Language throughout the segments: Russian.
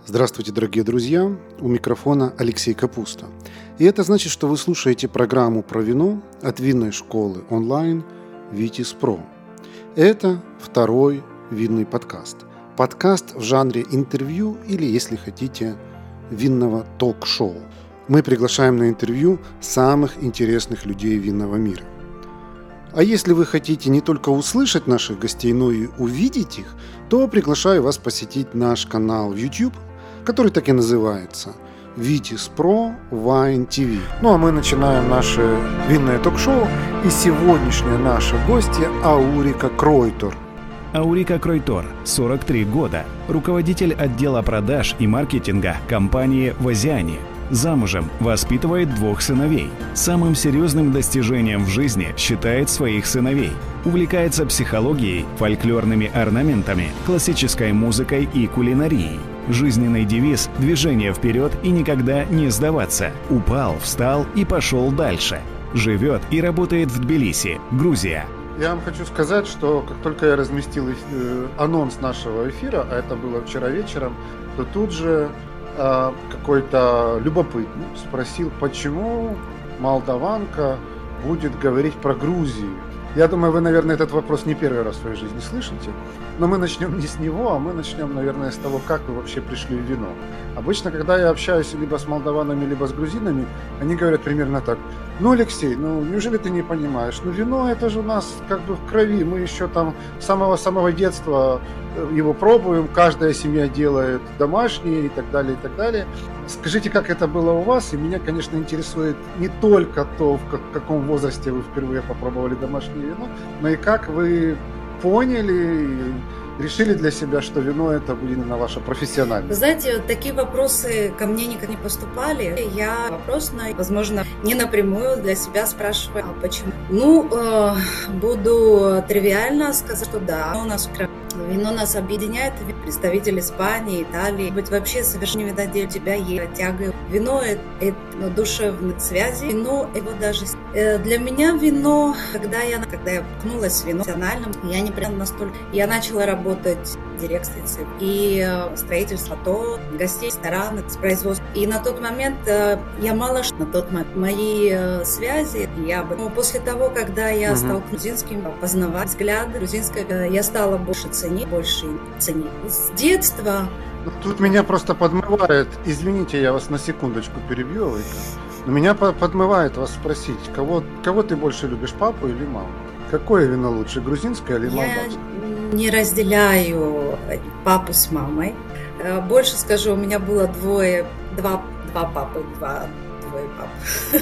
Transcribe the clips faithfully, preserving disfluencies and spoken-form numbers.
Здравствуйте, дорогие друзья! У микрофона Алексей Капуста. И это значит, что вы слушаете программу про вино от винной школы онлайн Vitis Pro. Это второй винный подкаст. Подкаст в жанре интервью или, если хотите, винного ток-шоу. Мы приглашаем на интервью самых интересных людей винного мира. А если вы хотите не только услышать наших гостей, но и увидеть их, то приглашаю вас посетить наш канал в YouTube, который так и называется Vitis Pro Wine ти ви. Ну а мы начинаем наше винное ток-шоу, и сегодняшняя наша гостья Аурика Кройтор. Аурика Кройтор, сорок три года, руководитель отдела продаж и маркетинга компании Вазиани. Замужем, воспитывает двух сыновей. Самым серьезным достижением в жизни считает своих сыновей. Увлекается психологией, фольклорными орнаментами, классической музыкой и кулинарией. Жизненный девиз – движение вперед и никогда не сдаваться. Упал, встал и пошел дальше. Живет и работает в Тбилиси, Грузия. Я вам хочу сказать, что как только я разместил э, анонс нашего эфира, а это было вчера вечером, то тут же э, какой-то любопытный спросил, почему молдаванка будет говорить про Грузию. Я думаю, вы, наверное, этот вопрос не первый раз в своей жизни слышите, но мы начнем не с него, а мы начнем, наверное, с того, как вы вообще пришли в вино. Обычно, когда я общаюсь либо с молдаванами, либо с грузинами, они говорят примерно так: ну, Алексей, ну, неужели ты не понимаешь? Ну, вино, это же у нас как бы в крови, мы еще там с самого-самого детства его пробуем, каждая семья делает домашнее и так далее, и так далее. Скажите, как это было у вас? И меня, конечно, интересует не только то, в каком возрасте вы впервые попробовали домашнее вино, но и как вы поняли и решили для себя, что вино это будет именно ваше профессиональное. Вы знаете, такие вопросы ко мне никогда не поступали. Я вопрос, возможно, не напрямую для себя спрашиваю, а почему? Ну, э, буду тривиально сказать, что да, у нас вино нас объединяет, представитель Испании, Италии. Быть вообще совершенно виноделие, у тебя есть тяга. Вино это, это душевные связи. Вино его даже... Для меня вино, когда я, когда я ткнулась в вино профессиональным, я не прям настолько... Я начала работать в дирекции и строительство, то гостей, рестораны, с производством. И на тот момент я мало что... На тот момент мои связи, я бы... Но после того, когда я угу. стала грузинским, познавать взгляды грузинского, я стала больше ценить, больше ценить. С детства... Тут меня просто подмывает, извините, я вас на секундочку перебью, но меня подмывает вас спросить, кого, кого ты больше любишь, папу или маму? Какое вино лучше, грузинское или молдавское? Я не разделяю папу с мамой. Больше скажу, у меня было двое, два, два папы, два, двое пап.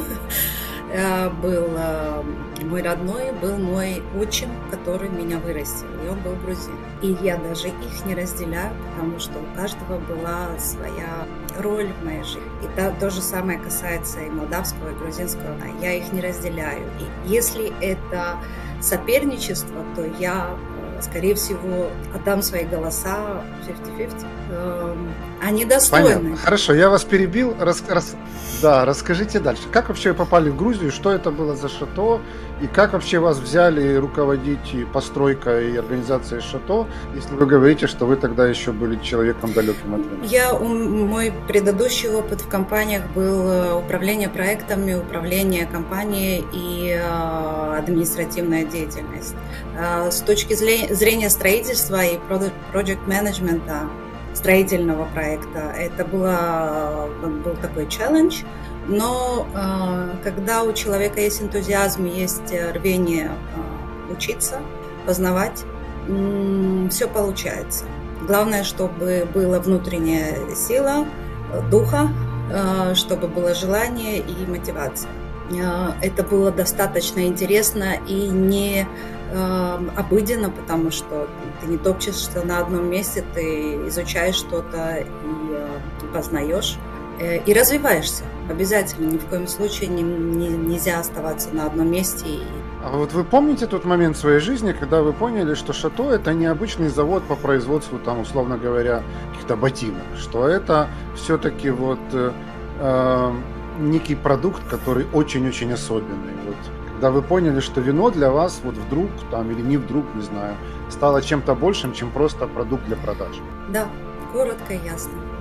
Был мой родной, был мой отчим, который меня вырастил, и он был грузин. И я даже их не разделяю, потому что у каждого была своя роль в моей жизни. И то, то же самое касается и молдавского, и грузинского. Я их не разделяю. И если это соперничество, то я, скорее всего, отдам свои голоса пятьдесят на пятьдесят. Они достойны. Понятно. Хорошо, я вас перебил. Рас, рас, да, расскажите дальше. Как вообще вы попали в Грузию? Что это было за шато? И как вообще вас взяли руководить и постройкой и организацией шато, если вы говорите, что вы тогда еще были человеком далеким от вина? Я, мой предыдущий опыт в компаниях был управление проектами, управление компанией и административная деятельность. С точки зрения строительства и проект-менеджмента строительного проекта, это было, был такой челлендж. Но э, когда у человека есть энтузиазм, есть рвение э, учиться, познавать, м- все получается. Главное, чтобы была внутренняя сила, духа, э, чтобы было желание и мотивация. Э, это было достаточно интересно и не э, обыденно, потому что ты не топчешься на одном месте, ты изучаешь что-то и э, познаешь. И развиваешься. Обязательно, ни в коем случае не, не, нельзя оставаться на одном месте. А вот вы помните тот момент в своей жизни, когда вы поняли, что шато это не обычный завод по производству, там, условно говоря, каких-то ботинок, что это все-таки вот э, некий продукт, который очень-очень особенный. Вот, когда вы поняли, что вино для вас вот вдруг, там, или не вдруг, не знаю, стало чем-то большим, чем просто продукт для продаж. Да, коротко и ясно.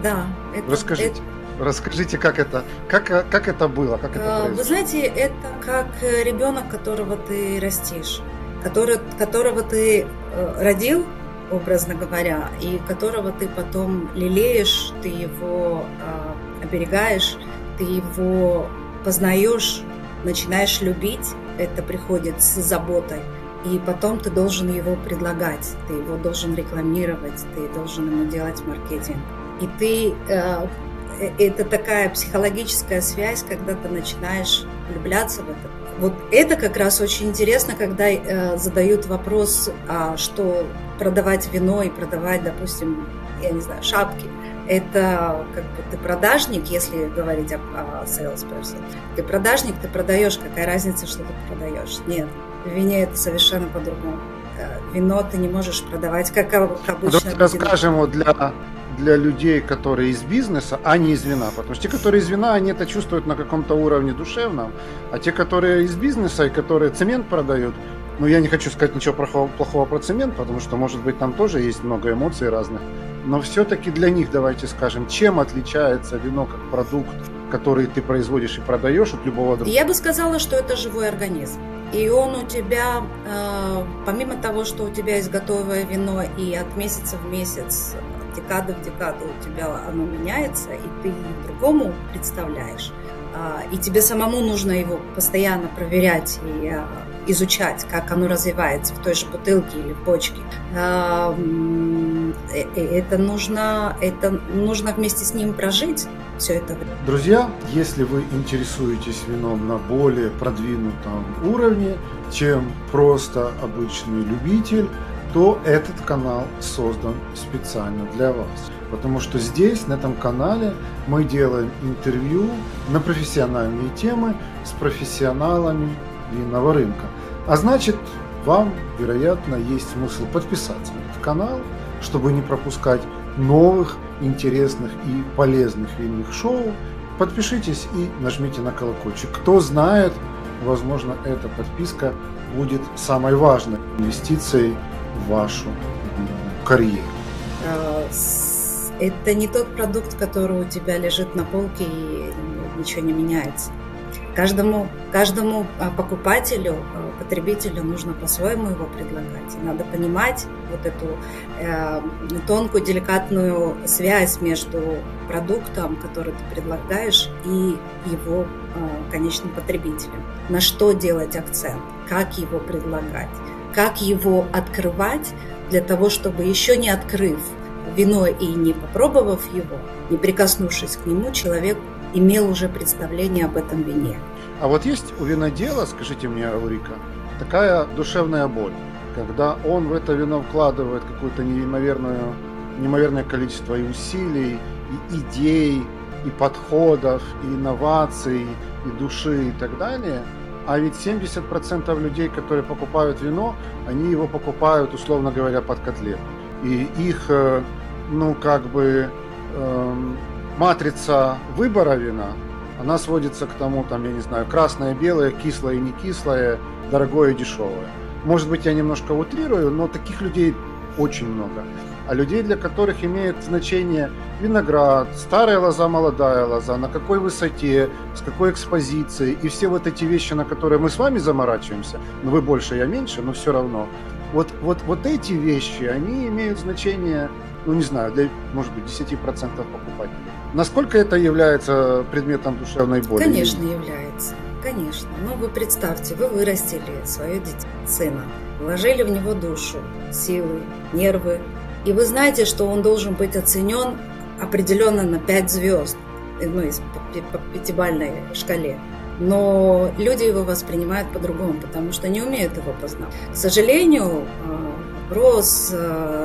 Да. Это, Расскажите. Это... Расскажите, как это, как, как это было, как это произошло? Вы знаете, это как ребенок, которого ты растишь, который, которого ты родил, образно говоря, и которого ты потом лелеешь, ты его э, оберегаешь, ты его познаешь, начинаешь любить, это приходит с заботой, и потом ты должен его предлагать, ты его должен рекламировать, ты должен ему делать маркетинг. И ты... Э, это такая психологическая связь, когда ты начинаешь влюбляться в это. Вот это как раз очень интересно, когда э, задают вопрос, а что продавать вино и продавать, допустим, я не знаю, шапки. Это как бы ты продажник, если говорить о, о salesperson. Ты продажник, ты продаешь, какая разница, что ты продаешь? Нет, в вине это совершенно по-другому. Вино ты не можешь продавать, как, как обычно. Давайте расскажем вот для... для людей, которые из бизнеса, а не из вина. Потому что те, которые из вина, они это чувствуют на каком-то уровне душевном, а те, которые из бизнеса и которые цемент продают, ну, я не хочу сказать ничего плохого, плохого про цемент, потому что, может быть, там тоже есть много эмоций разных, но все-таки для них, давайте скажем, чем отличается вино как продукт, который ты производишь и продаешь от любого другого? Я бы сказала, что это живой организм. И он у тебя, помимо того, что у тебя есть готовое вино, и от месяца в месяц, декада в декаду у тебя оно меняется, и ты другому представляешь. И тебе самому нужно его постоянно проверять и изучать, как оно развивается в той же бутылке или в бочке. Это нужно, это нужно вместе с ним прожить все это время. Друзья, если вы интересуетесь вином на более продвинутом уровне, чем просто обычный любитель, то этот канал создан специально для вас. Потому что здесь, на этом канале, мы делаем интервью на профессиональные темы с профессионалами винного рынка. А значит, вам, вероятно, есть смысл подписаться на этот канал, чтобы не пропускать новых, интересных и полезных винных шоу. Подпишитесь и нажмите на колокольчик. Кто знает, возможно, эта подписка будет самой важной инвестицией в вашу карьеру. Это не тот продукт, который у тебя лежит на полке и ничего не меняется. Каждому, каждому покупателю, потребителю нужно по-своему его предлагать. И надо понимать вот эту э, тонкую, деликатную связь между продуктом, который ты предлагаешь, и его э, конечным потребителем. На что делать акцент, как его предлагать, как его открывать для того, чтобы еще не открыв вино и не попробовав его, не прикоснувшись к нему, человек имел уже представление об этом вине. А вот есть у винодела, скажите мне, Аурика, такая душевная боль, когда он в это вино вкладывает какое-то неимоверное, неимоверное количество и усилий, и идей, и подходов, и инноваций, и души, и так далее. А ведь семьдесят процентов людей, которые покупают вино, они его покупают, условно говоря, под котлет. И их, ну, как бы, эм, матрица выбора вина, она сводится к тому, там, я не знаю, красное, белое, кислое, не кислое, дорогое и дешевое. Может быть, я немножко утрирую, но таких людей очень много. А людей, для которых имеет значение виноград, старая лоза, молодая лоза, на какой высоте, с какой экспозицией, и все вот эти вещи, на которые мы с вами заморачиваемся, ну вы больше, я меньше, но все равно. Вот, вот, вот эти вещи, они имеют значение, ну не знаю, для, может быть, десять процентов покупателей. Насколько это является предметом душевной боли? Конечно, является. Конечно. Ну, вы представьте, вы вырастили свое дитя, сына, вложили в него душу, силы, нервы, и вы знаете, что он должен быть оценен определенно на пять звезд, ну, по пятибалльной шкале. Но люди его воспринимают по-другому, потому что не умеют его познать. К сожалению, рост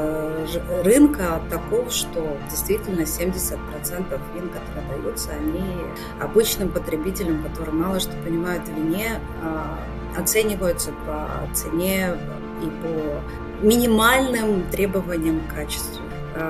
рынка таков, что действительно семьдесят процентов вин, которые даются, они обычным потребителям, которые мало что понимают в вине, оцениваются по цене и по минимальным требованиям к качеству.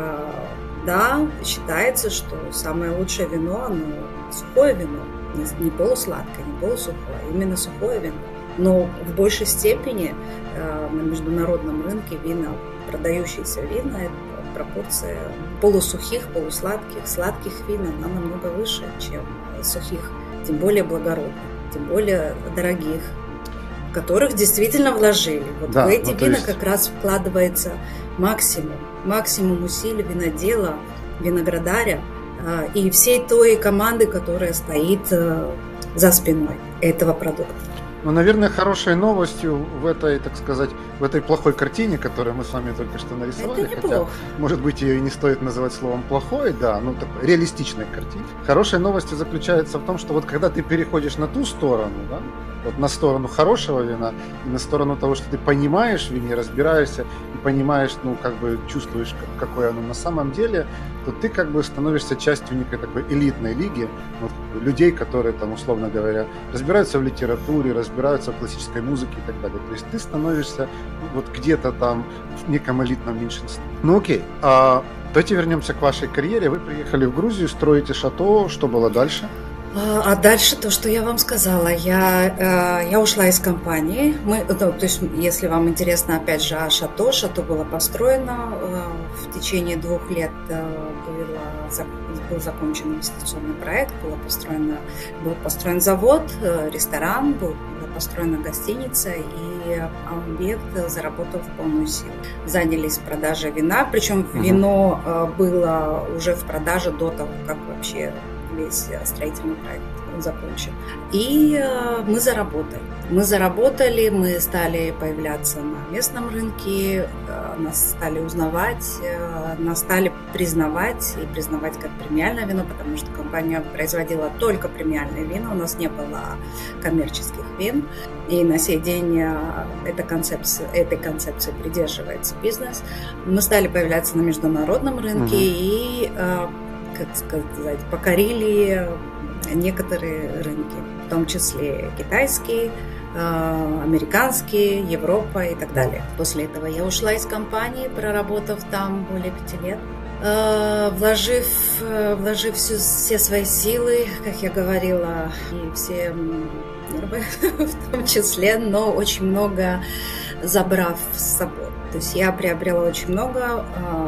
Да, считается, что самое лучшее вино, оно сухое вино, не полусладкое, не полусухое, а именно сухое вино. Но в большей степени на международном рынке вина, продающиеся вина, пропорция полусухих, полусладких, сладких вин, она намного выше, чем сухих, тем более благородных, тем более дорогих, в которых действительно вложили. Вот да, в эти ну, вина есть... как раз вкладывается максимум, максимум усилий винодела, виноградаря и всей той команды, которая стоит за спиной этого продукта. Ну, наверное, хорошей новостью в этой, так сказать, в этой плохой картине, которую мы с вами только что нарисовали, хотя, может быть, ее и не стоит называть словом плохой, да, ну, такой реалистичной картине. Хорошей новостью заключается в том, что вот когда ты переходишь на ту сторону, да, вот на сторону хорошего вина и на сторону того, что ты понимаешь в вине, разбираешься и понимаешь, ну, как бы чувствуешь, какое оно на самом деле, то ты как бы становишься частью некой такой элитной лиги, вот, людей, которые там, условно говоря, разбираются в литературе, разбираются в классической музыке и так далее. То есть ты становишься вот где-то там в неком элитном меньшинстве. Ну окей, а давайте вернемся к вашей карьере. Вы приехали в Грузию, строите шато, что было дальше? А дальше то, что я вам сказала, я, я ушла из компании. Мы, ну, то есть, если вам интересно, опять же, о шато, шато было построено в течение двух лет, было, был закончен инвестиционный проект, было построено, был построен завод, ресторан, была построена гостиница, и объект заработал в полную силу. Занялись продажей вина, причем uh-huh. вино было уже в продаже до того, как вообще весь строительный проект закончен. И э, мы заработали. Мы заработали, мы стали появляться на местном рынке, э, нас стали узнавать, э, нас стали признавать и признавать как премиальное вино, потому что компания производила только премиальные вина, у нас не было коммерческих вин. И на сей день э, эта концепция, этой концепции придерживается бизнес. Мы стали появляться на международном рынке угу. и э, как сказать, покорили некоторые рынки, в том числе китайские, американские, Европа и так далее. После этого я ушла из компании, проработав там более пяти лет, вложив, вложив всю, все свои силы, как я говорила, и все нервы в том числе, но очень много забрав с собой. То есть я приобрела очень много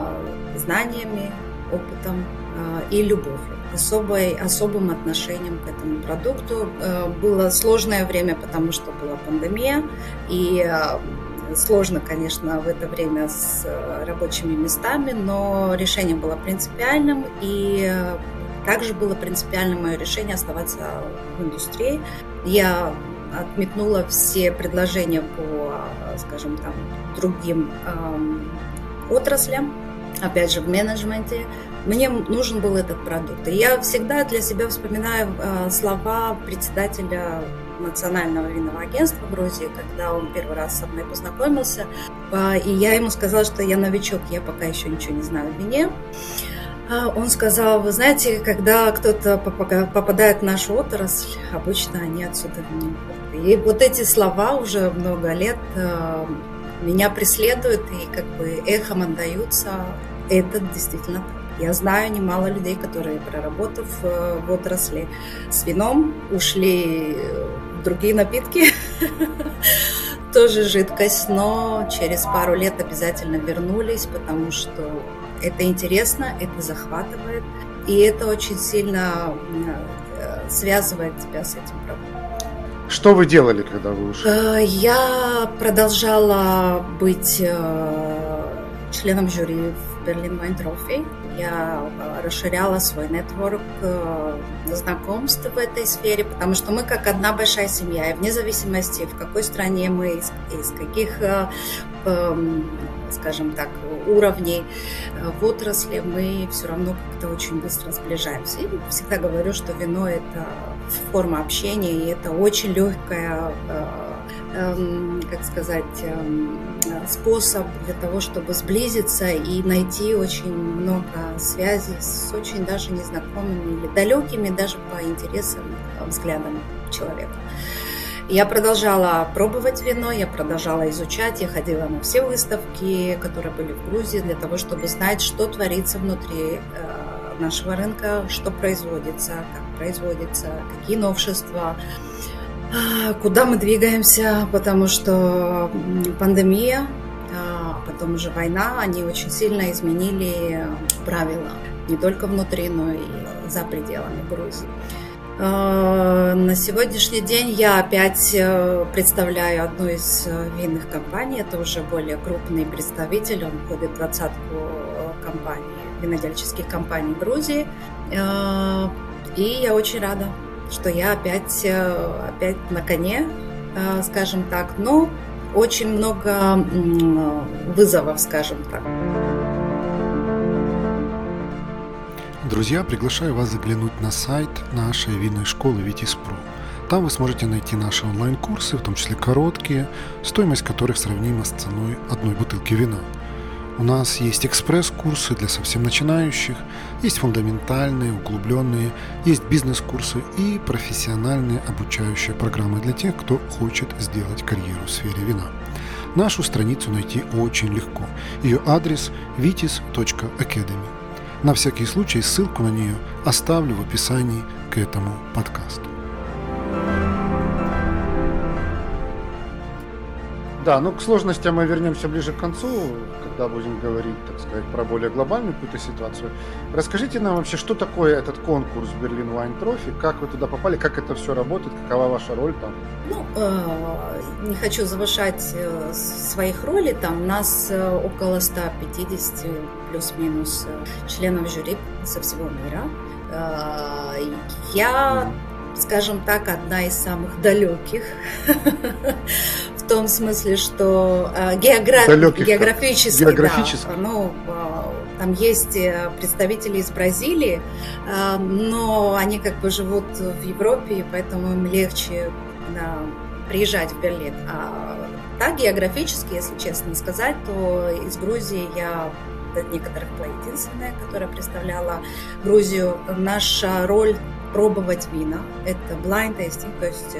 знаниями, опытом и любовью, особой, особым отношением к этому продукту. Было сложное время, потому что была пандемия, и сложно, конечно, в это время с рабочими местами, но решение было принципиальным, и также было принципиальным мое решение оставаться в индустрии. Я отметнула все предложения по, скажем, там, другим эм, отраслям, опять же, в менеджменте. Мне нужен был этот продукт. И я всегда для себя вспоминаю э, слова председателя Национального винного агентства Грузии, когда он первый раз со мной познакомился. Э, и я ему сказала, что я новичок, я пока еще ничего не знаю в вине. Э, он сказал, вы знаете, когда кто-то попадает в нашу отрасль, обычно они отсюда не уходят. И вот эти слова уже много лет э, меня преследуют и как бы эхом отдаются. Это действительно так. Я знаю немало людей, которые, проработав в отрасли с вином, ушли в другие напитки, тоже жидкость, но через пару лет обязательно вернулись, потому что это интересно, это захватывает, и это очень сильно связывает тебя с этим продуктом. Что вы делали, когда вы ушли? Я продолжала быть членом жюри в Berlin Wine Trophy. Я расширяла свой нетворк знакомств в этой сфере, потому что мы как одна большая семья, и вне зависимости, в какой стране мы, из, из каких, скажем так, уровней в отрасли, мы все равно как-то очень быстро сближаемся. И всегда говорю, что вино – это форма общения, и это очень легкая, как сказать, способ для того, чтобы сблизиться и найти очень много связей с очень даже незнакомыми или далекими даже по интересам, взглядам человека. Я продолжала пробовать вино, я продолжала изучать, я ходила на все выставки, которые были в Грузии, для того, чтобы знать, что творится внутри нашего рынка, что производится, как производится, какие новшества, куда мы двигаемся, потому что пандемия а потом уже война, они очень сильно изменили правила, не только внутри, но и за пределами Грузии. На сегодняшний день я опять представляю одну из винных компаний, это уже более крупный представитель, он входит в двадцатку компаний, винодельческих компаний Грузии, и я очень рада, что я опять, опять на коне, скажем так, но очень много вызовов, скажем так. Друзья, приглашаю вас заглянуть на сайт нашей винной школы Vitis.pro. Там вы сможете найти наши онлайн-курсы, в том числе короткие, стоимость которых сравнима с ценой одной бутылки вина. У нас есть экспресс-курсы для совсем начинающих, есть фундаментальные, углубленные, есть бизнес-курсы и профессиональные обучающие программы для тех, кто хочет сделать карьеру в сфере вина. Нашу страницу найти очень легко. Ее адрес vitis точка academy. На всякий случай ссылку на нее оставлю в описании к этому подкасту. Да, ну к сложностям мы вернемся ближе к концу, когда будем говорить, так сказать, про более глобальную какую-то ситуацию. Расскажите нам вообще, что такое этот конкурс Berlin Wine Trophy, как вы туда попали, как это все работает, какова ваша роль там? Ну, не хочу завышать своих ролей, там у нас около ста пятидесяти плюс-минус членов жюри со всего мира. Я, скажем так, одна из самых далеких, в том смысле, что географ... географически, географически. Да, ну, там есть представители из Бразилии, но они как бы живут в Европе, и поэтому им легче, да, приезжать в Берлин. А так, географически, если честно сказать, то из Грузии я до некоторых была единственная, которая представляла Грузию. Наша роль — пробовать вина. Это blind tasting, то есть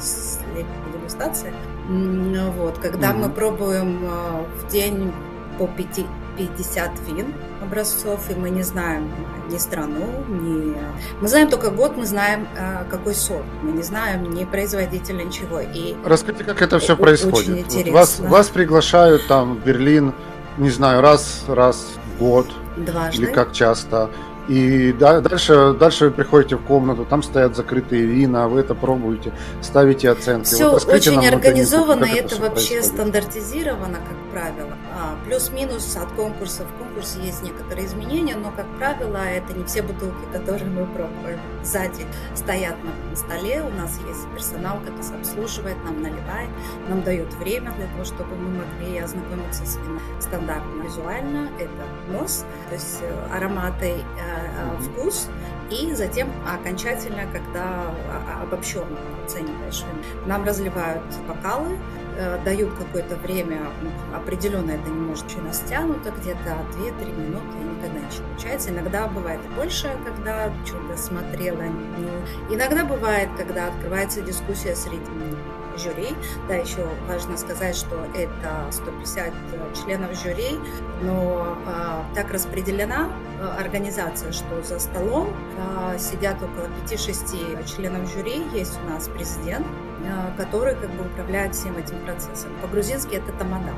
дегустация. Вот. Когда mm-hmm. мы пробуем в день по пятьдесят вин образцов, и мы не знаем ни страну, ни... Мы знаем только год, мы знаем, какой сорт. Мы не знаем ни производителя, ничего. И расскажите, как это все происходит. Вот вас, вас приглашают там в Берлин, не знаю, раз, раз в год. Дважды. Или как часто. И да, дальше, дальше вы приходите в комнату, там стоят закрытые вина, вы это пробуете, ставите оценки. Все вот очень организовано, это, это вообще происходит? Стандартизировано, как правило. А, плюс-минус от конкурса в конкурс есть некоторые изменения, но, как правило, это не все бутылки, которые мы пробуем. Сзади стоят на столе, у нас есть персонал, который обслуживает, нам наливает, нам дает время для того, чтобы мы могли ознакомиться с вином. Стандартно визуально это нос, то есть ароматы, вкус, и затем окончательно, когда обобщенно оцениваешь вино, нам разливают бокалы, дают какое-то время, определенно это не может очень растянуто, где-то две-три минуты, и никогда ничего не получается. Иногда бывает больше, когда что-то смотрела. Иногда бывает, когда открывается дискуссия среди жюри. Да, еще важно сказать, что это сто пятьдесят членов жюри, но а, так распределена а, организация, что за столом а, сидят около пяти-шести членов жюри. Есть у нас президент, а, который как бы управляет всем этим процессом. По-грузински это тамада,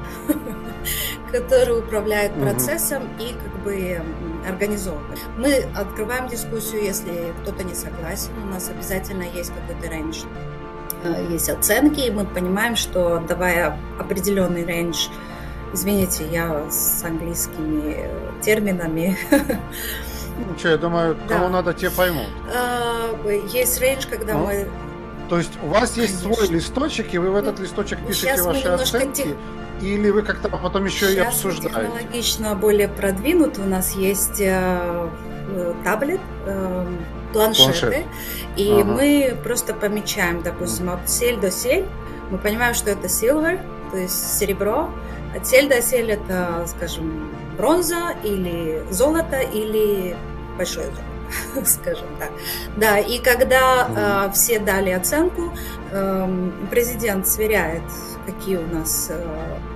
который управляет процессом и как бы организовывает. Мы открываем дискуссию, если кто-то не согласен, у нас обязательно есть какой-то рейндж. Есть оценки, и мы понимаем, что давая определенный рейндж, извините, я с английскими терминами. Ну что, я думаю, да. Кому надо, те поймут. Есть рейндж, когда ну, мы... То есть у вас есть Конечно. свой листочек, и вы в этот листочек пишете Сейчас ваши оценки, тех... или вы как-то потом еще Сейчас и обсуждаете? Сейчас технологично более продвинут, у нас есть э, таблет, э, планшеты, Планшет. и ага. мы просто помечаем, допустим, от сель до сель, мы понимаем, что это silver, то есть серебро, от сель до сель это, скажем, бронза или золото или большое золото, скажем так. Да, и когда ага. э, все дали оценку, э, президент сверяет, какие у нас, э,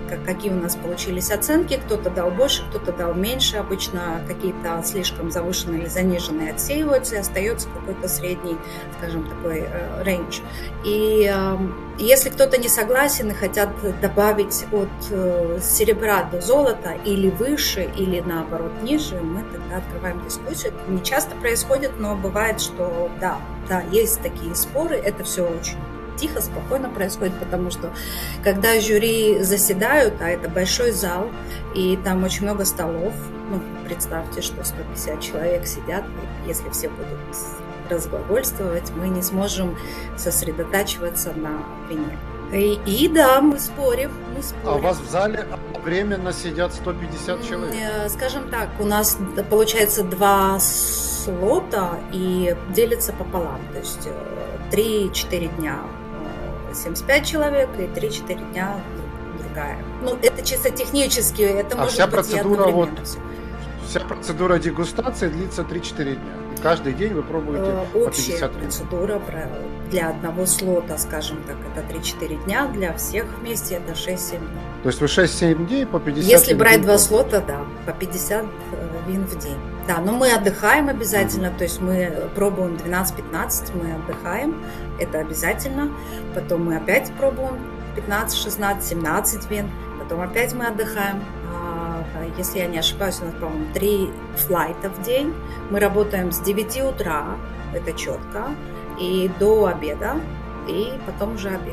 как, какие у нас получились оценки. Кто-то дал больше, кто-то дал меньше. Обычно какие-то слишком завышенные или заниженные отсеиваются, и остается какой-то средний, скажем, такой э, рейндж. И э, если кто-то не согласен и хотят добавить от э, серебра до золота или выше, или наоборот ниже, мы тогда открываем дискуссию. Это не часто происходит, но бывает, что да, да, есть такие споры, это все очень тихо, спокойно происходит, потому что когда жюри заседают, а это большой зал, и там очень много столов, ну, представьте, что сто пятьдесят человек сидят, и если все будут разглагольствовать, мы не сможем сосредотачиваться на вине. И, и да, мы спорим, мы спорим. А у вас в зале одновременно сидят сто пятьдесят человек? Скажем так, у нас получается два слота и делится пополам, то есть три-четыре дня семьдесят пять человек и три-четыре дня другая. Ну, это чисто технически, это а может вся быть процедура, и вот, вся процедура дегустации длится три-четыре дня. И каждый день вы пробуете Общая по пятьдесят вин. процедура для одного слота, скажем так, это три-четыре дня, для всех вместе это шесть-семь дней. То есть вы шесть-семь дней по пятьдесят Если вин брать два пробуете. слота, да, по пятьдесят вин в день. Да, но мы отдыхаем обязательно, mm-hmm. то есть мы пробуем двенадцать-пятнадцать, мы отдыхаем, это обязательно. Потом мы опять пробуем пятнадцать, шестнадцать, семнадцать вин, потом опять мы отдыхаем. Если я не ошибаюсь, у нас, по-моему, три флайта в день. Мы работаем с девяти утра, это четко, и до обеда, и потом уже обед.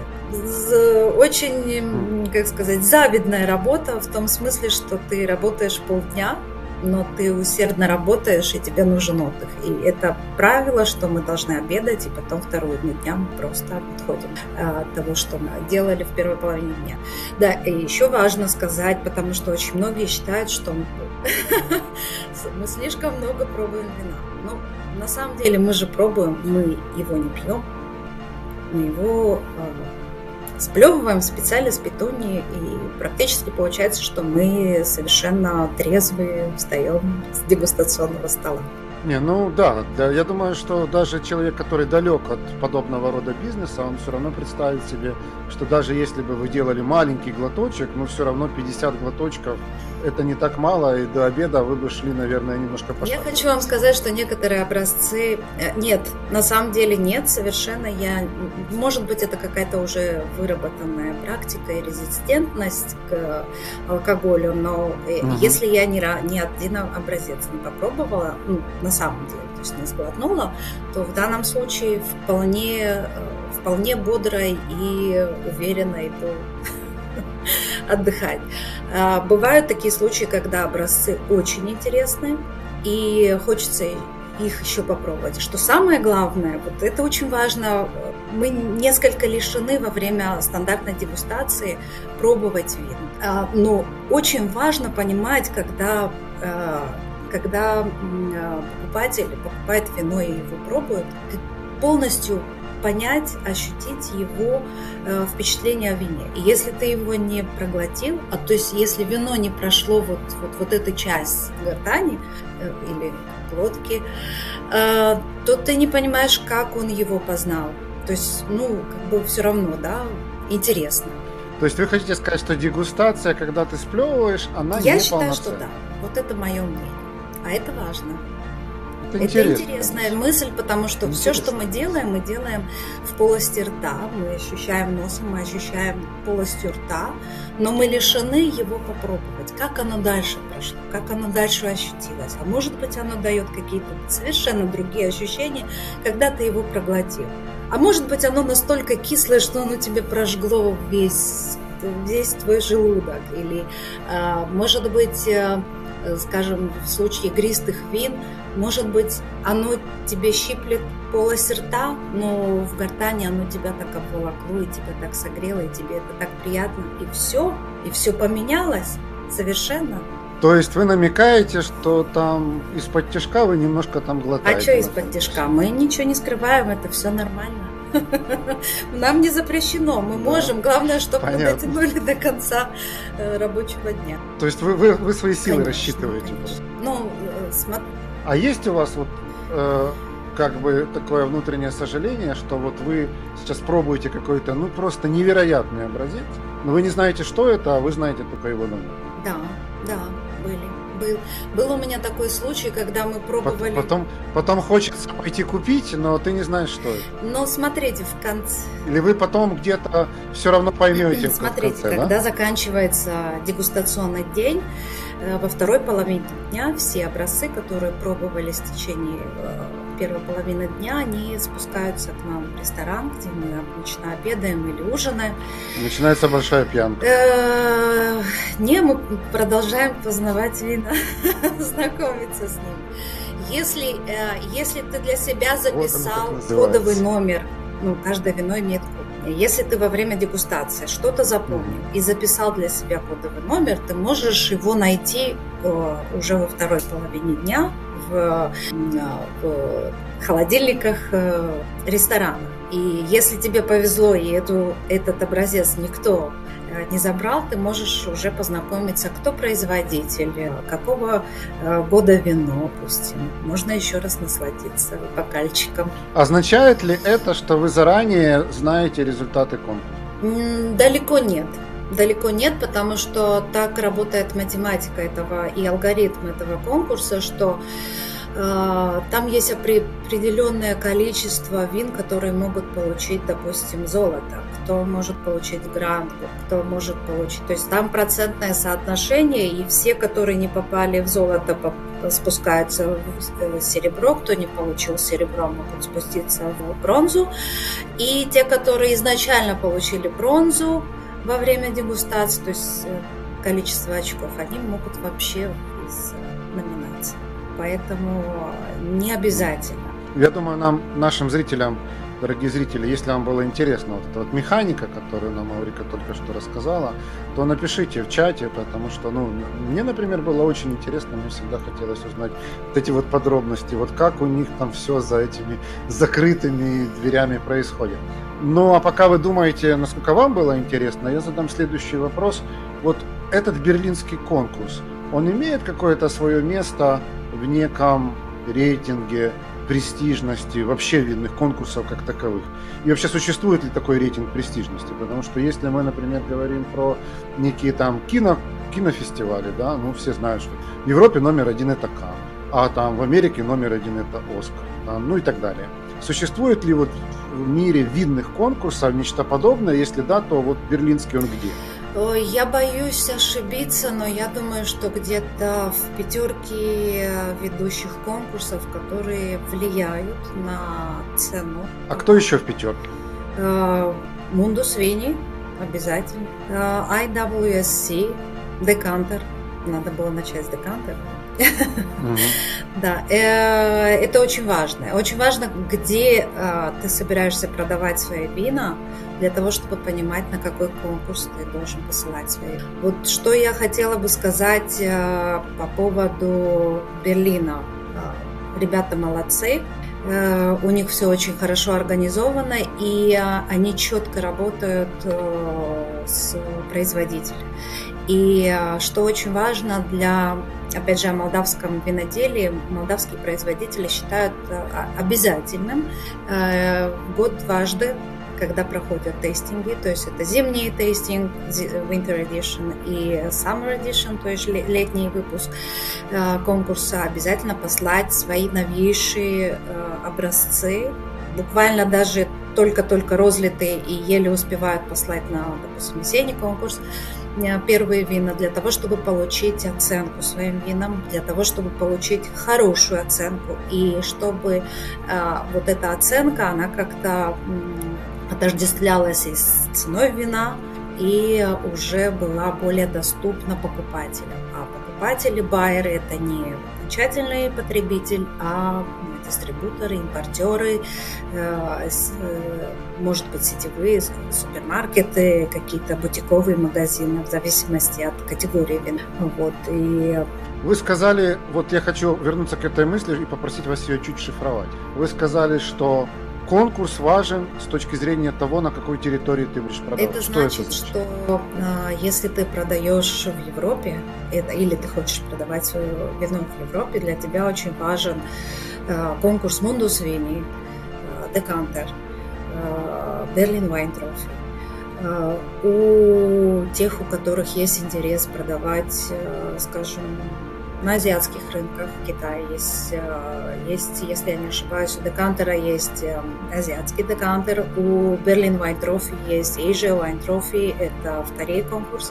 Очень, как сказать, завидная работа в том смысле, что ты работаешь полдня, но ты усердно работаешь, и тебе нужен отдых. И это правило, что мы должны обедать, и потом вторую дня мы просто отходим от того, что мы делали в первой половине дня. Да, и еще важно сказать, потому что очень многие считают, что мы слишком много пробуем вина. Но на самом деле мы же пробуем, мы его не пьем, мы его сплевываем специально с петуньи, и практически получается, что мы совершенно трезвые встаем с дегустационного стола. Не, ну да, да, я думаю, что даже человек, который далек от подобного рода бизнеса, он все равно представит себе, что даже если бы вы делали маленький глоточек, но все равно пятьдесят глоточков это не так мало, и до обеда вы бы шли, наверное, немножко пошатывать. Я хочу вам сказать, что некоторые образцы... Нет, на самом деле нет, совершенно я... Может быть, это какая-то уже выработанная практика и резистентность к алкоголю, но угу. если я ни, ни один образец не попробовала, ну, на самом деле, то есть не сглотнула, то в данном случае вполне, вполне бодрой и уверенной иду отдыхать. Бывают такие случаи, когда образцы очень интересны, и хочется их еще попробовать. Что самое главное, вот это очень важно, мы несколько лишены во время стандартной дегустации пробовать вин. Но очень важно понимать, когда, когда покупатель покупает вино и его пробует, полностью понять, ощутить его э, впечатление о вине. И если ты его не проглотил, а то есть если вино не прошло вот, вот, вот эту часть гортани э, или глотки, э, то ты не понимаешь, как он его познал. То есть, ну, как бы все равно, да, интересно. То есть вы хотите сказать, что дегустация, когда ты сплевываешь, она Я не считаю, полноценная? что да. Вот это мое мнение. А это важно. Это, это интересно. интересная мысль, потому что Интересно. все, что мы делаем, мы делаем в полости рта. Мы ощущаем носом, мы ощущаем полостью рта, но мы лишены его попробовать. Как оно дальше прошло, как оно дальше ощутилось. А может быть, оно дает какие-то совершенно другие ощущения, когда ты его проглотил. А может быть, оно настолько кислое, что оно тебе прожгло весь, весь твой желудок. Или, может быть, скажем, в случае игристых вин, может быть, оно тебе щиплет полость рта, но в гортани оно тебя так обволокло, и тебя так согрело, и тебе это так приятно. И все, и все поменялось совершенно. То есть вы намекаете, что там из-под тяжка вы немножко там глотаете? А что из-под тяжка? Мы ничего не скрываем, это все нормально. Нам не запрещено, мы да. можем. Главное, чтобы мы дотянули до конца рабочего дня. То есть вы, вы, вы свои силы конечно, рассчитываете? Конечно. Ну, смотри. А есть у вас вот э, как бы такое внутреннее сожаление, что вот вы сейчас пробуете какой-то, ну, просто невероятный образец, но вы не знаете, что это, а вы знаете только его номер. Да, да, были. Был, был у меня такой случай, когда мы пробовали... Потом, потом хочется пойти купить, но ты не знаешь, что это. Но смотрите, в конце... Или вы потом где-то все равно поймете Смотрите, в конце, когда да? заканчивается дегустационный день, во второй половине дня все образцы, которые пробовались в течение первой половины дня, они спускаются к нам в ресторан, где мы обычно обедаем или ужинаем. Начинается большая пьянка. Не, мы продолжаем познавать вина, знакомиться с ним. Если, если ты для себя записал вот кодовый номер, ну, каждое вино имеет код. Если ты во время дегустации что-то запомнил и записал для себя кодовый номер, ты можешь его найти уже во второй половине дня в, в холодильниках ресторана. И если тебе повезло, и эту, этот образец никто не забрал, ты можешь уже познакомиться, кто производитель, какого года вино, допустим. Можно еще раз насладиться бокальчиком. Означает ли это, что вы заранее знаете результаты конкурса? Далеко нет. Далеко нет, потому что так работает математика этого и алгоритм этого конкурса, что э, там есть определенное количество вин, которые могут получить, допустим, золото, кто может получить грант, кто может получить. То есть там процентное соотношение, и все, которые не попали в золото, спускаются в серебро, кто не получил серебро, могут спуститься в бронзу. И те, которые изначально получили бронзу во время дегустации, то есть количество очков, они могут вообще из номинации. Поэтому не обязательно. Я думаю, нам, нашим зрителям, дорогие зрители, если вам было интересно вот эта вот механика, которую нам Аурика только что рассказала, то напишите в чате, потому что, ну, мне, например, было очень интересно, мне всегда хотелось узнать вот эти вот подробности, вот как у них там все за этими закрытыми дверями происходит. Ну, а пока вы думаете, насколько вам было интересно, я задам следующий вопрос. Вот этот берлинский конкурс, он имеет какое-то свое место в неком рейтинге престижности вообще винных конкурсов как таковых? И вообще существует ли такой рейтинг престижности? Потому что если мы, например, говорим про некие там кино, кинофестивали, да, ну все знают, что в Европе номер один это Канн, а там в Америке номер один это Оскар, да, ну и так далее. Существует ли вот в мире винных конкурсов нечто подобное? Если да, то вот берлинский он где? Я боюсь ошибиться, но я думаю, что где-то в пятерке ведущих конкурсов, которые влияют на цену. А кто еще в пятерке? Mundus Vini обязательно, ай дабл ю эс си, Decanter. Надо было начать с Decanter. Uh-huh. Да, это очень важно. Очень важно, где ты собираешься продавать свои вина, для того, чтобы понимать, на какой конкурс ты должен посылать свои. Вот что я хотела бы сказать по поводу Берлина. Ребята молодцы, у них все очень хорошо организовано, и они четко работают с производителем. И что очень важно для, опять же, о молдавском виноделии, молдавские производители считают обязательным в год дважды, когда проходят тестинги, то есть это зимний тестинг, Winter Edition и Summer Edition, то есть летний выпуск конкурса, обязательно послать свои новейшие образцы, буквально даже только-только розлитые и еле успевают послать на, допустим, осенний конкурс, первые вина, для того, чтобы получить оценку своим винам, для того, чтобы получить хорошую оценку, и чтобы э, вот эта оценка, она как-то э, отождествлялась и с ценой вина, и уже была более доступна покупателям. А покупатели, байеры, это не окончательный потребитель, а дистрибьюторы, импортеры, э, э, может быть, сетевые супермаркеты, какие-то бутиковые магазины, в зависимости от категории вин. Вот, и... Вы сказали, вот я хочу вернуться к этой мысли и попросить вас ее чуть шифровать. Вы сказали, что конкурс важен с точки зрения того, на какой территории ты будешь продавать. Это что значит, это значит? что э, если ты продаешь в Европе, это, или ты хочешь продавать свое вино в Европе, для тебя очень важен конкурс Mundus Vini, Decanter, Berlin Wine Trophy. У тех, у которых есть интерес продавать, скажем, на азиатских рынках, в Китае есть, есть, если я не ошибаюсь, у Декантера есть азиатский декантер, у Berlin Wine Trophy есть Asia Wine Trophy, это второй конкурс,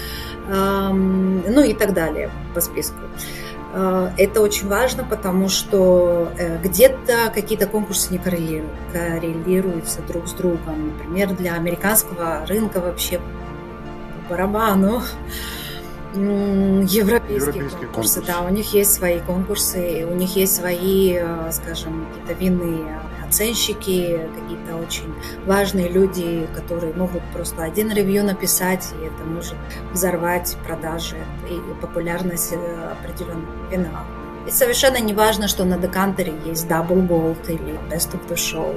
ну и так далее по списку. Это очень важно, потому что где-то какие-то конкурсы не коррелируют, коррелируются друг с другом. Например, для американского рынка вообще по барабану европейские, европейские конкурсы. конкурсы. Да, у них есть свои конкурсы, у них есть свои, скажем, какие-то винные оценщики, какие-то очень важные люди, которые могут просто один ревью написать, и это может взорвать продажи и популярность определенного вина. И совершенно не важно, что на декантере есть Double Gold или Best of the Show.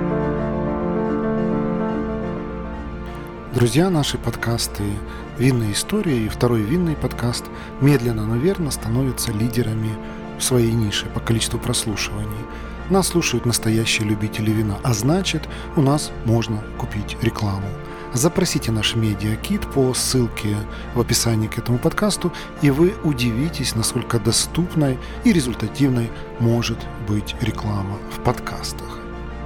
Друзья, наши подкасты «Винные истории» и второй винный подкаст медленно, но верно становятся лидерами в своей нише по количеству прослушиваний. Нас слушают настоящие любители вина, а значит, у нас можно купить рекламу. Запросите наш медиакит по ссылке в описании к этому подкасту, и вы удивитесь, насколько доступной и результативной может быть реклама в подкастах.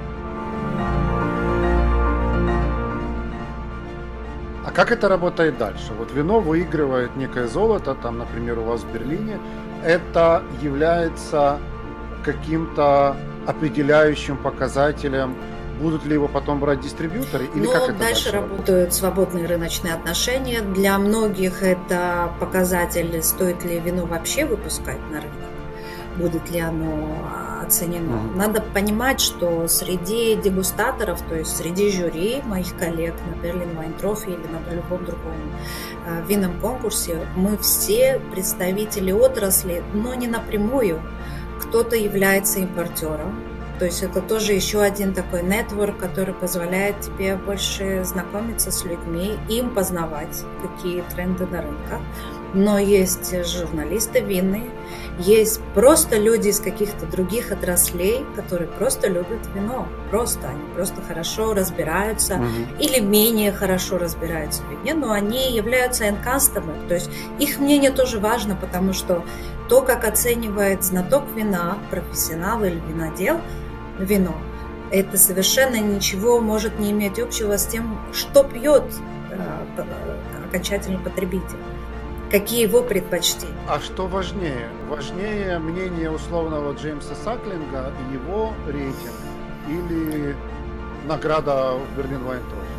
А как это работает дальше? Вот вино выигрывает некое золото, там, например, у вас в Берлине. Это является каким-то определяющим показателем, будут ли его потом брать дистрибьюторы, или ну, как это дальше, дальше работают работает? Свободные рыночные отношения. Для многих это показатель, стоит ли вино вообще выпускать на рынок, будет ли оно оценено. Mm-hmm. Надо понимать, что среди дегустаторов, то есть среди жюри моих коллег на Berlin Wine Trophy или на любом другом э, винном конкурсе, мы все представители отрасли, но не напрямую. Кто-то является импортером, то есть это тоже еще один такой нетворк, который позволяет тебе больше знакомиться с людьми, им познавать, какие тренды на рынке. Но есть журналисты винные, есть просто люди из каких-то других отраслей, которые просто любят вино, просто, они просто хорошо разбираются mm-hmm. или менее хорошо разбираются в вине, но они являются end customer, то есть их мнение тоже важно, потому что то, как оценивает знаток вина, профессионал или винодел вино, это совершенно ничего может не иметь общего с тем, что пьет э, окончательный потребитель. Какие его предпочтения. А что важнее? Важнее мнение условного Джеймса Саклинга и его рейтинг или награда в Berlin Wine Trophy?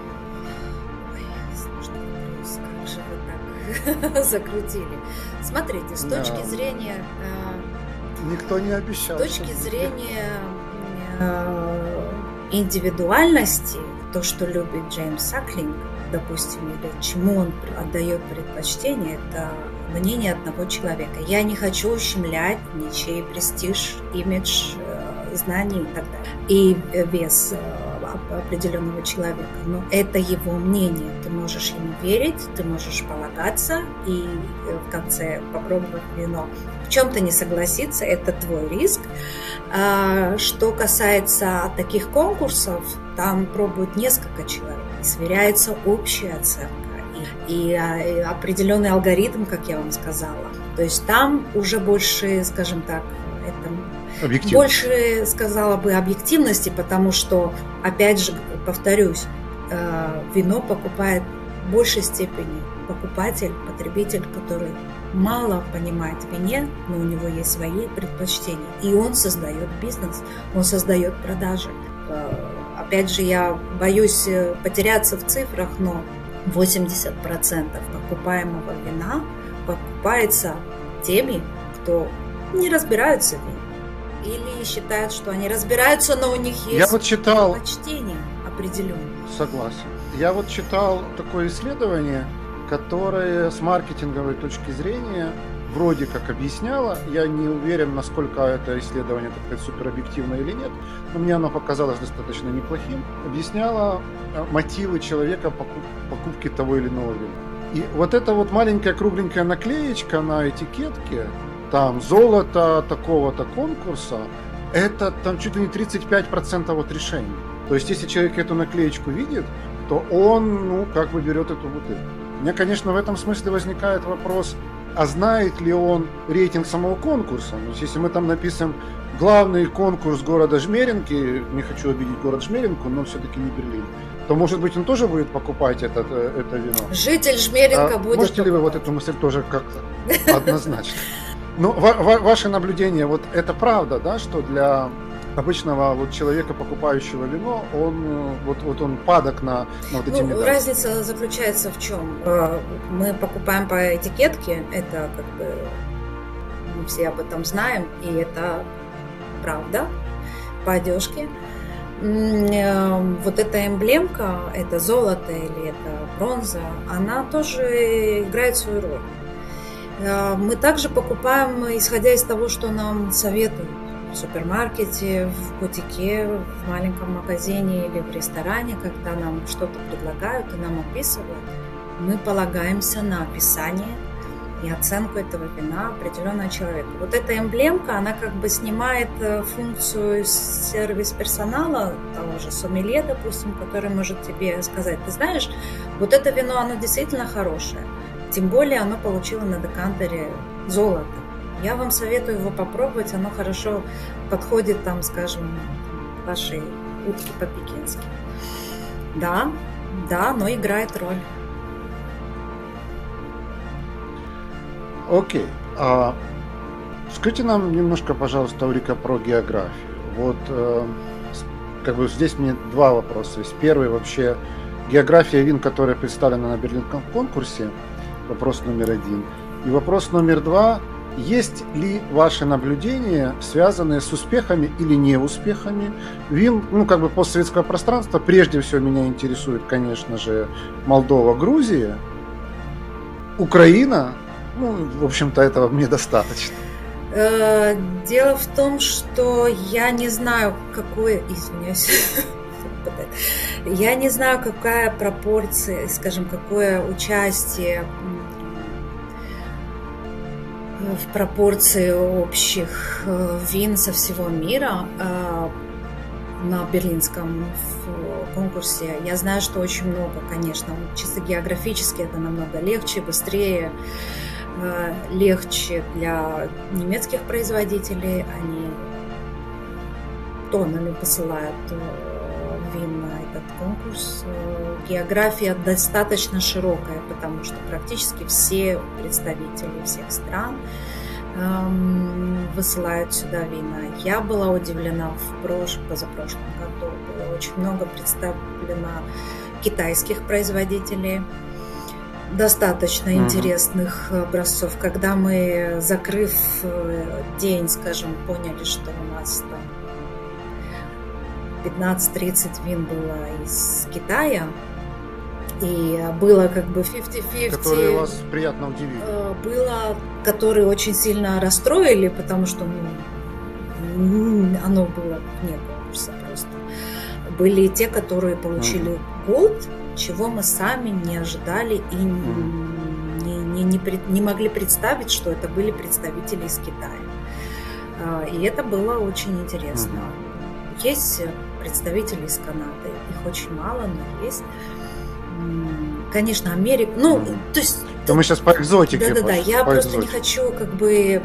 Ой, сложный вопрос. Как же вы так закрутили? Смотрите, с точки да. зрения... Э, Никто не обещал. С точки зрения э, индивидуальности, то, что любит Джеймс Саклинг, допустим, или чему он отдает предпочтение, это мнение одного человека. Я не хочу ущемлять ничей престиж, имидж, знания и так далее. И вес определенного человека. Но это его мнение. Ты можешь ему верить, ты можешь полагаться и в конце попробовать вино. В чем-то не согласиться, это твой риск. Что касается таких конкурсов, там пробуют несколько человек. Сверяется общая оценка и, и, и определенный алгоритм, как я вам сказала. То есть там уже больше, скажем так, это больше, сказала бы, объективности, потому что, опять же, повторюсь, вино покупает в большей степени покупатель, потребитель, который мало понимает в вине, но у него есть свои предпочтения. И он создает бизнес, он создает продажи. Опять же, я боюсь потеряться в цифрах, но восемьдесят процентов покупаемого вина покупается теми, кто не разбираются в вине. Или считают, что они разбираются, но у них есть я вот читал... предпочтения определенные. Согласен. Я вот читал такое исследование, которое с маркетинговой точки зрения вроде как объясняло, я не уверен, насколько это исследование так сказать, суперобъективно или нет, но мне оно показалось достаточно неплохим, объясняло мотивы человека покупки того или иного вина. И вот эта вот маленькая кругленькая наклеечка на этикетке, там золото такого-то конкурса, это там чуть ли не тридцать пять процентов от решений. То есть, если человек эту наклеечку видит, то он, ну, как бы берет эту бутылку. У меня, конечно, в этом смысле возникает вопрос, а знает ли он рейтинг самого конкурса? То есть, если мы там напишем главный конкурс города Жмеринки, не хочу обидеть город Жмеринку, но все-таки не Берлин, то, может быть, он тоже будет покупать этот, это вино? Житель Жмеринка а будет можете покупать. ли вы вот эту мысль тоже как-то однозначно? Ну, ва- ва- ваше наблюдение, вот это правда, да, что для обычного вот человека, покупающего вино, он вот, вот он падок на, на вот эти Ну, медали? разница заключается в чем? Мы покупаем по этикетке, это как бы мы все об этом знаем, и это правда, по одежке. Вот эта эмблемка, это золото или это бронза, она тоже играет свою роль. Мы также покупаем, исходя из того, что нам советуют в супермаркете, в бутике, в маленьком магазине или в ресторане, когда нам что-то предлагают и нам описывают, мы полагаемся на описание и оценку этого вина определенного человека. Вот эта эмблемка, она как бы снимает функцию сервис-персонала, того же сомелье, допустим, который может тебе сказать: ты знаешь, вот это вино, оно действительно хорошее, тем более оно получило на декантере золото. Я вам советую его попробовать, оно хорошо подходит, там, скажем, вашей утке по-пекински. Да, да, оно играет роль. Окей. А скажите нам немножко, пожалуйста, Улрика, про географию. Вот э, как бы здесь мне два вопроса. Есть первый вообще география вин, которая представлена на Берлинском конкурсе. Вопрос номер один. И вопрос номер два. Есть ли ваши наблюдения, связанные с успехами или неуспехами вин, ну, как бы постсоветского пространства? Прежде всего меня интересует, конечно же, Молдова, Грузия, Украина. Ну, в общем-то, этого мне достаточно. Дело в том, что я не знаю, какое... Извиняюсь. Я не знаю, какая пропорция, скажем, какое участие в пропорции общих вин со всего мира на берлинском конкурсе. Я знаю, что очень много, конечно. Чисто географически это намного легче, быстрее, легче для немецких производителей. Они тоннами посылают вин на этот конкурс. География достаточно широкая, потому что практически все представители всех стран эм, высылают сюда вина. Я была удивлена в прошлом, позапрошлом году. Было очень много представлено китайских производителей, достаточно mm-hmm. интересных образцов. Когда мы, закрыв день, скажем, поняли, что у нас там пятнадцать-тридцать вин было из Китая, и было как бы пятьдесят на пятьдесят. Которые вас приятно удивили. Было, которые очень сильно расстроили, потому что ну, оно было вне конкурса просто. Были те, которые получили голд, чего мы сами не ожидали и не, не, не, не могли представить, что это были представители из Китая. И это было очень интересно. Есть представители из Канады, их очень мало, но есть. Конечно, Америка, ну, mm. то есть... Да мы сейчас по экзотике. Да-да-да, я по просто экзотике. не хочу как бы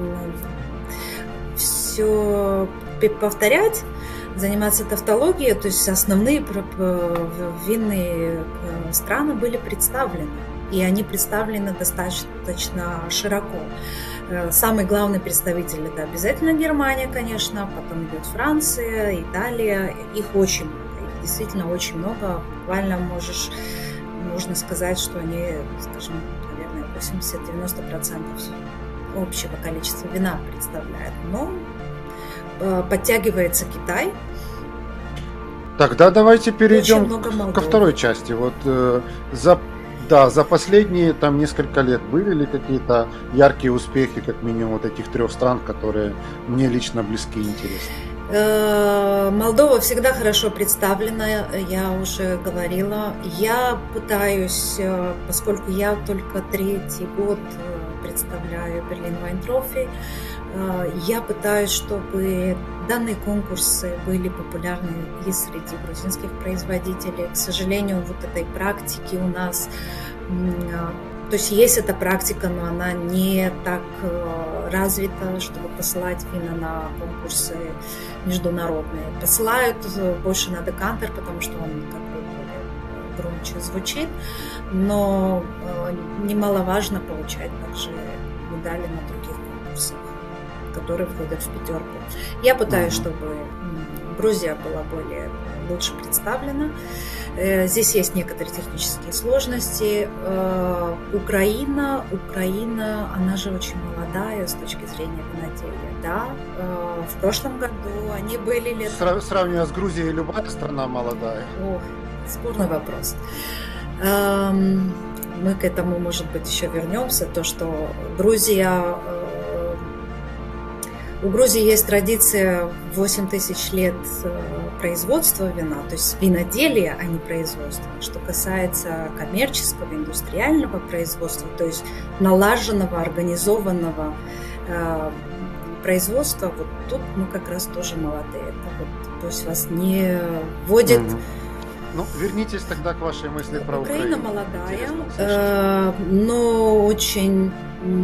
все повторять, заниматься тавтологией, то есть основные винные страны были представлены, и они представлены достаточно широко. Самый главный представитель – это обязательно Германия, конечно, потом идет Франция, Италия, их очень много, их действительно очень много, буквально можешь, можно сказать, что они, скажем, наверное, восемьдесят-девяносто процентов общего количества вина представляют, но подтягивается Китай. Тогда давайте перейдем ко второй части. Вот э, за Да, за последние там несколько лет были ли какие-то яркие успехи, как минимум, вот этих трех стран, которые мне лично близки и интересны? Молдова всегда хорошо представлена, я уже говорила. Я пытаюсь, поскольку я только третий год представляю Berlin Wine Trophy, я пытаюсь, чтобы данные конкурсы были популярны и среди грузинских производителей. К сожалению, вот этой практики у нас, то есть есть эта практика, но она не так развита, чтобы посылать вина на конкурсы международные. Посылают больше на декантер, потому что он как бы более громче звучит, но немаловажно получать также медали на других конкурсах, которые входят в пятерку. Я пытаюсь, mm-hmm. чтобы Грузия была более лучше представлена. Здесь есть некоторые технические сложности. Украина, Украина, она же очень молодая с точки зрения виноделия. Да, в прошлом году они были лет... Сра- сравнивая с Грузией, любая страна молодая. Ох, спорный вопрос. Мы к этому, может быть, еще вернемся. То, что Грузия... У Грузии есть традиция восемь тысяч лет производства вина, то есть виноделия, а не производства. Что касается коммерческого, индустриального производства, то есть налаженного, организованного э, производства, вот тут мы как раз тоже молодые. Это вот, то есть вас не вводит... Mm-hmm. Ну, вернитесь тогда к вашей мысли про Украину. Украину. Украина молодая, э, но очень...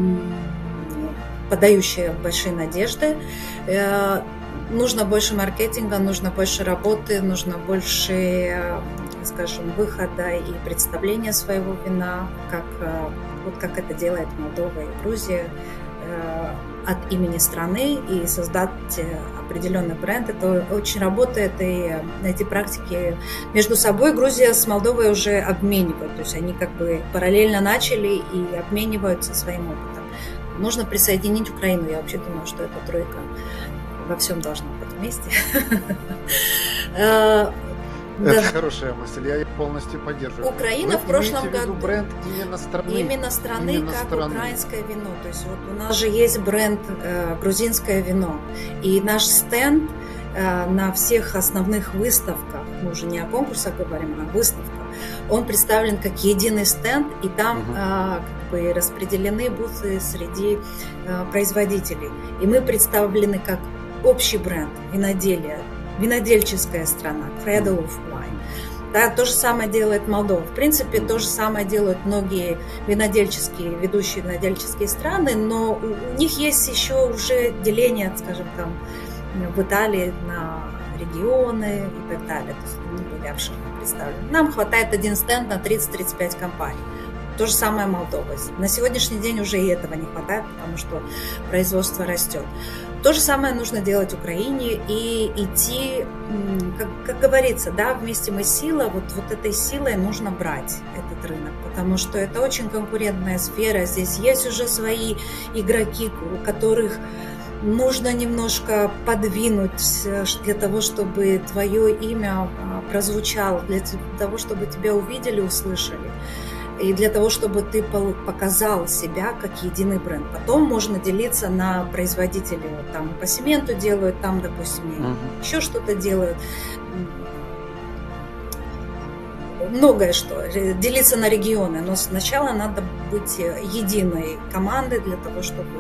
подающие большие надежды. Нужно больше маркетинга, нужно больше работы, нужно больше, скажем, выхода и представления своего вина, как, вот как это делает Молдова и Грузия, от имени страны, и создать определенный бренд. Это очень работает, и эти практики между собой Грузия с Молдовой уже обменивают, то есть они как бы параллельно начали и обмениваются своим опытом. Нужно присоединить Украину. Я вообще думаю, что эта тройка во всем должна быть вместе. Это да. Хорошая мысль, я ее полностью поддерживаю. Украина Вы в прошлом году бренд именно страны, именно страны, именно как страны. Украинское вино. То есть вот у нас же есть бренд э, грузинское вино, и наш стенд э, на всех основных выставках, мы уже не о конкурсах говорим, а о выставках, он представлен как единый стенд, и там угу. э, как бы распределены бусы среди э, производителей, и мы представлены как общий бренд виноделия. Винодельческая страна, Cradle of Wine. Да, то же самое делает Молдова. В принципе, то же самое делают многие винодельческие, ведущие винодельческие страны, но у них есть еще уже деление, скажем, там, в Италии на регионы и так далее. То есть они были обширно представлены. Нам хватает один стенд на тридцать-тридцать пять компаний. То же самое Молдова. На сегодняшний день уже и этого не хватает, потому что производство растет. То же самое нужно делать Украине и идти, как, как говорится, да, вместе мы сила, вот, вот этой силой нужно брать этот рынок, потому что это очень конкурентная сфера, здесь есть уже свои игроки, у которых нужно немножко подвинуть для того, чтобы твое имя прозвучало, для того, чтобы тебя увидели, услышали. И для того, чтобы ты показал себя как единый бренд. Потом можно делиться на производителей. Вот там по сементу делают, там, допустим, uh-huh. еще что-то делают. Многое что. Делиться на регионы. Но сначала надо быть единой командой для того, чтобы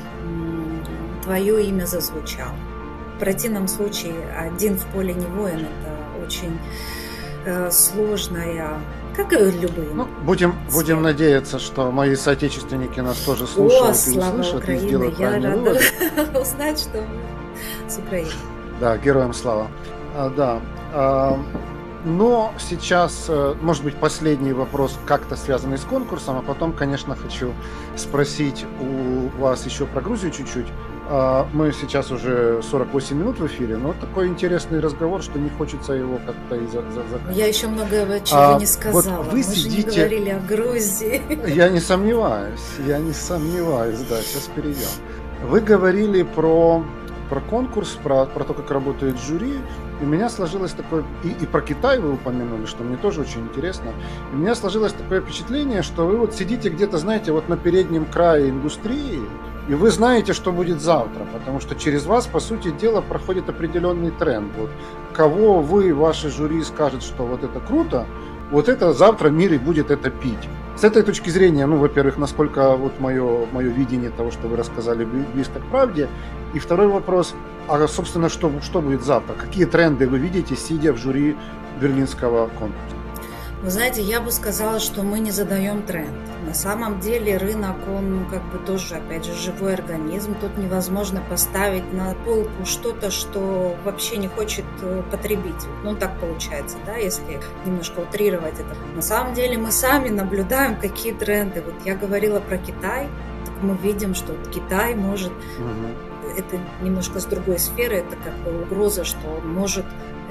твое имя зазвучало. В противном случае один в поле не воин. Это очень сложная... Как и любые. Ну, будем, будем надеяться, что мои соотечественники нас тоже слушают. О, и услышат, Украины. И сделают Я правильный рада вывод. узнать, что мы с Украиной. Да, героям слава. А, да. А, но сейчас, может быть, последний вопрос, как-то связанный с конкурсом, а потом, конечно, хочу спросить у вас еще про Грузию чуть-чуть. Мы сейчас уже сорок восемь минут в эфире, но такой интересный разговор, что не хочется его как-то и заканчивать. Я еще много чего а, не сказала. Вот вы Мы сидите... же не говорили о Грузии. Я не сомневаюсь, я не сомневаюсь, да, сейчас перейдем. Вы говорили про, про конкурс, про, про то, как работает жюри. И у меня сложилось такое... И, и про Китай вы упомянули, что мне тоже очень интересно. И у меня сложилось такое впечатление, что вы вот сидите где-то, знаете, вот на переднем крае индустрии, и вы знаете, что будет завтра, потому что через вас, по сути дела, проходит определенный тренд. Вот кого вы, ваши жюри, скажет, что вот это круто, вот это завтра мир и будет это пить. С этой точки зрения, ну, во-первых, насколько вот мое, мое видение того, что вы рассказали, близко к правде. И второй вопрос, а, собственно, что, что будет завтра? Какие тренды вы видите, сидя в жюри Берлинского конкурса? Вы знаете, я бы сказала, что мы не задаем тренд. На самом деле рынок, он как бы тоже, опять же, живой организм. Тут невозможно поставить на полку что-то, что вообще не хочет потребитель. Ну, так получается, да, если немножко утрировать это. На самом деле мы сами наблюдаем, какие тренды. Вот я говорила про Китай, так мы видим, что Китай может... Угу. Это немножко с другой сферы, это как бы угроза, что он может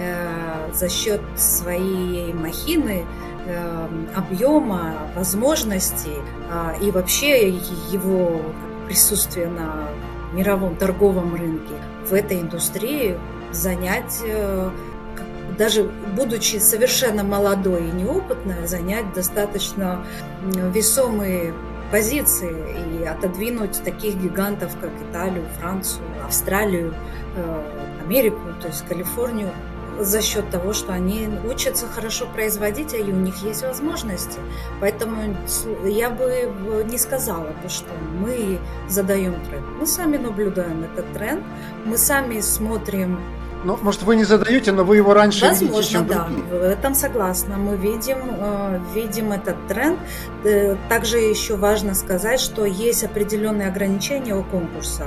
э, за счет своей махины, э, объема, возможностей э, и вообще его присутствия на мировом торговом рынке в этой индустрии занять, э, даже будучи совершенно молодой и неопытной, занять достаточно весомые позиции и отодвинуть таких гигантов, как Италию, Францию, Австралию, Америку, то есть Калифорнию, за счет того, что они учатся хорошо производить, и у них есть возможности. Поэтому я бы не сказала, что мы задаем тренд. Мы сами наблюдаем этот тренд, мы сами смотрим. Ну, может, вы не задаете, но вы его раньше Возможно, видите, чем да, другие. в этом согласна. Мы видим, видим этот тренд. Также еще важно сказать, что есть определенные ограничения у конкурса.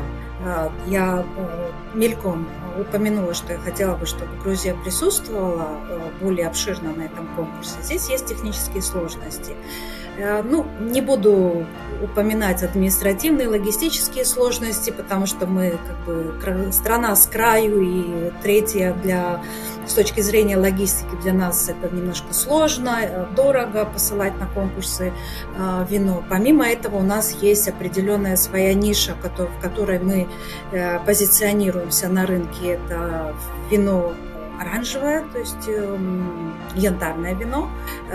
Я мельком упомянула, что я хотела бы, чтобы Грузия присутствовала более обширно на этом конкурсе. Здесь есть технические сложности. Ну, не буду упоминать административные, логистические сложности, потому что мы как бы страна с краю, и третья для, с точки зрения логистики для нас это немножко сложно, дорого посылать на конкурсы вино. Помимо этого у нас есть определенная своя ниша, в которой мы позиционируемся на рынке. Это вино оранжевое, то есть янтарное вино.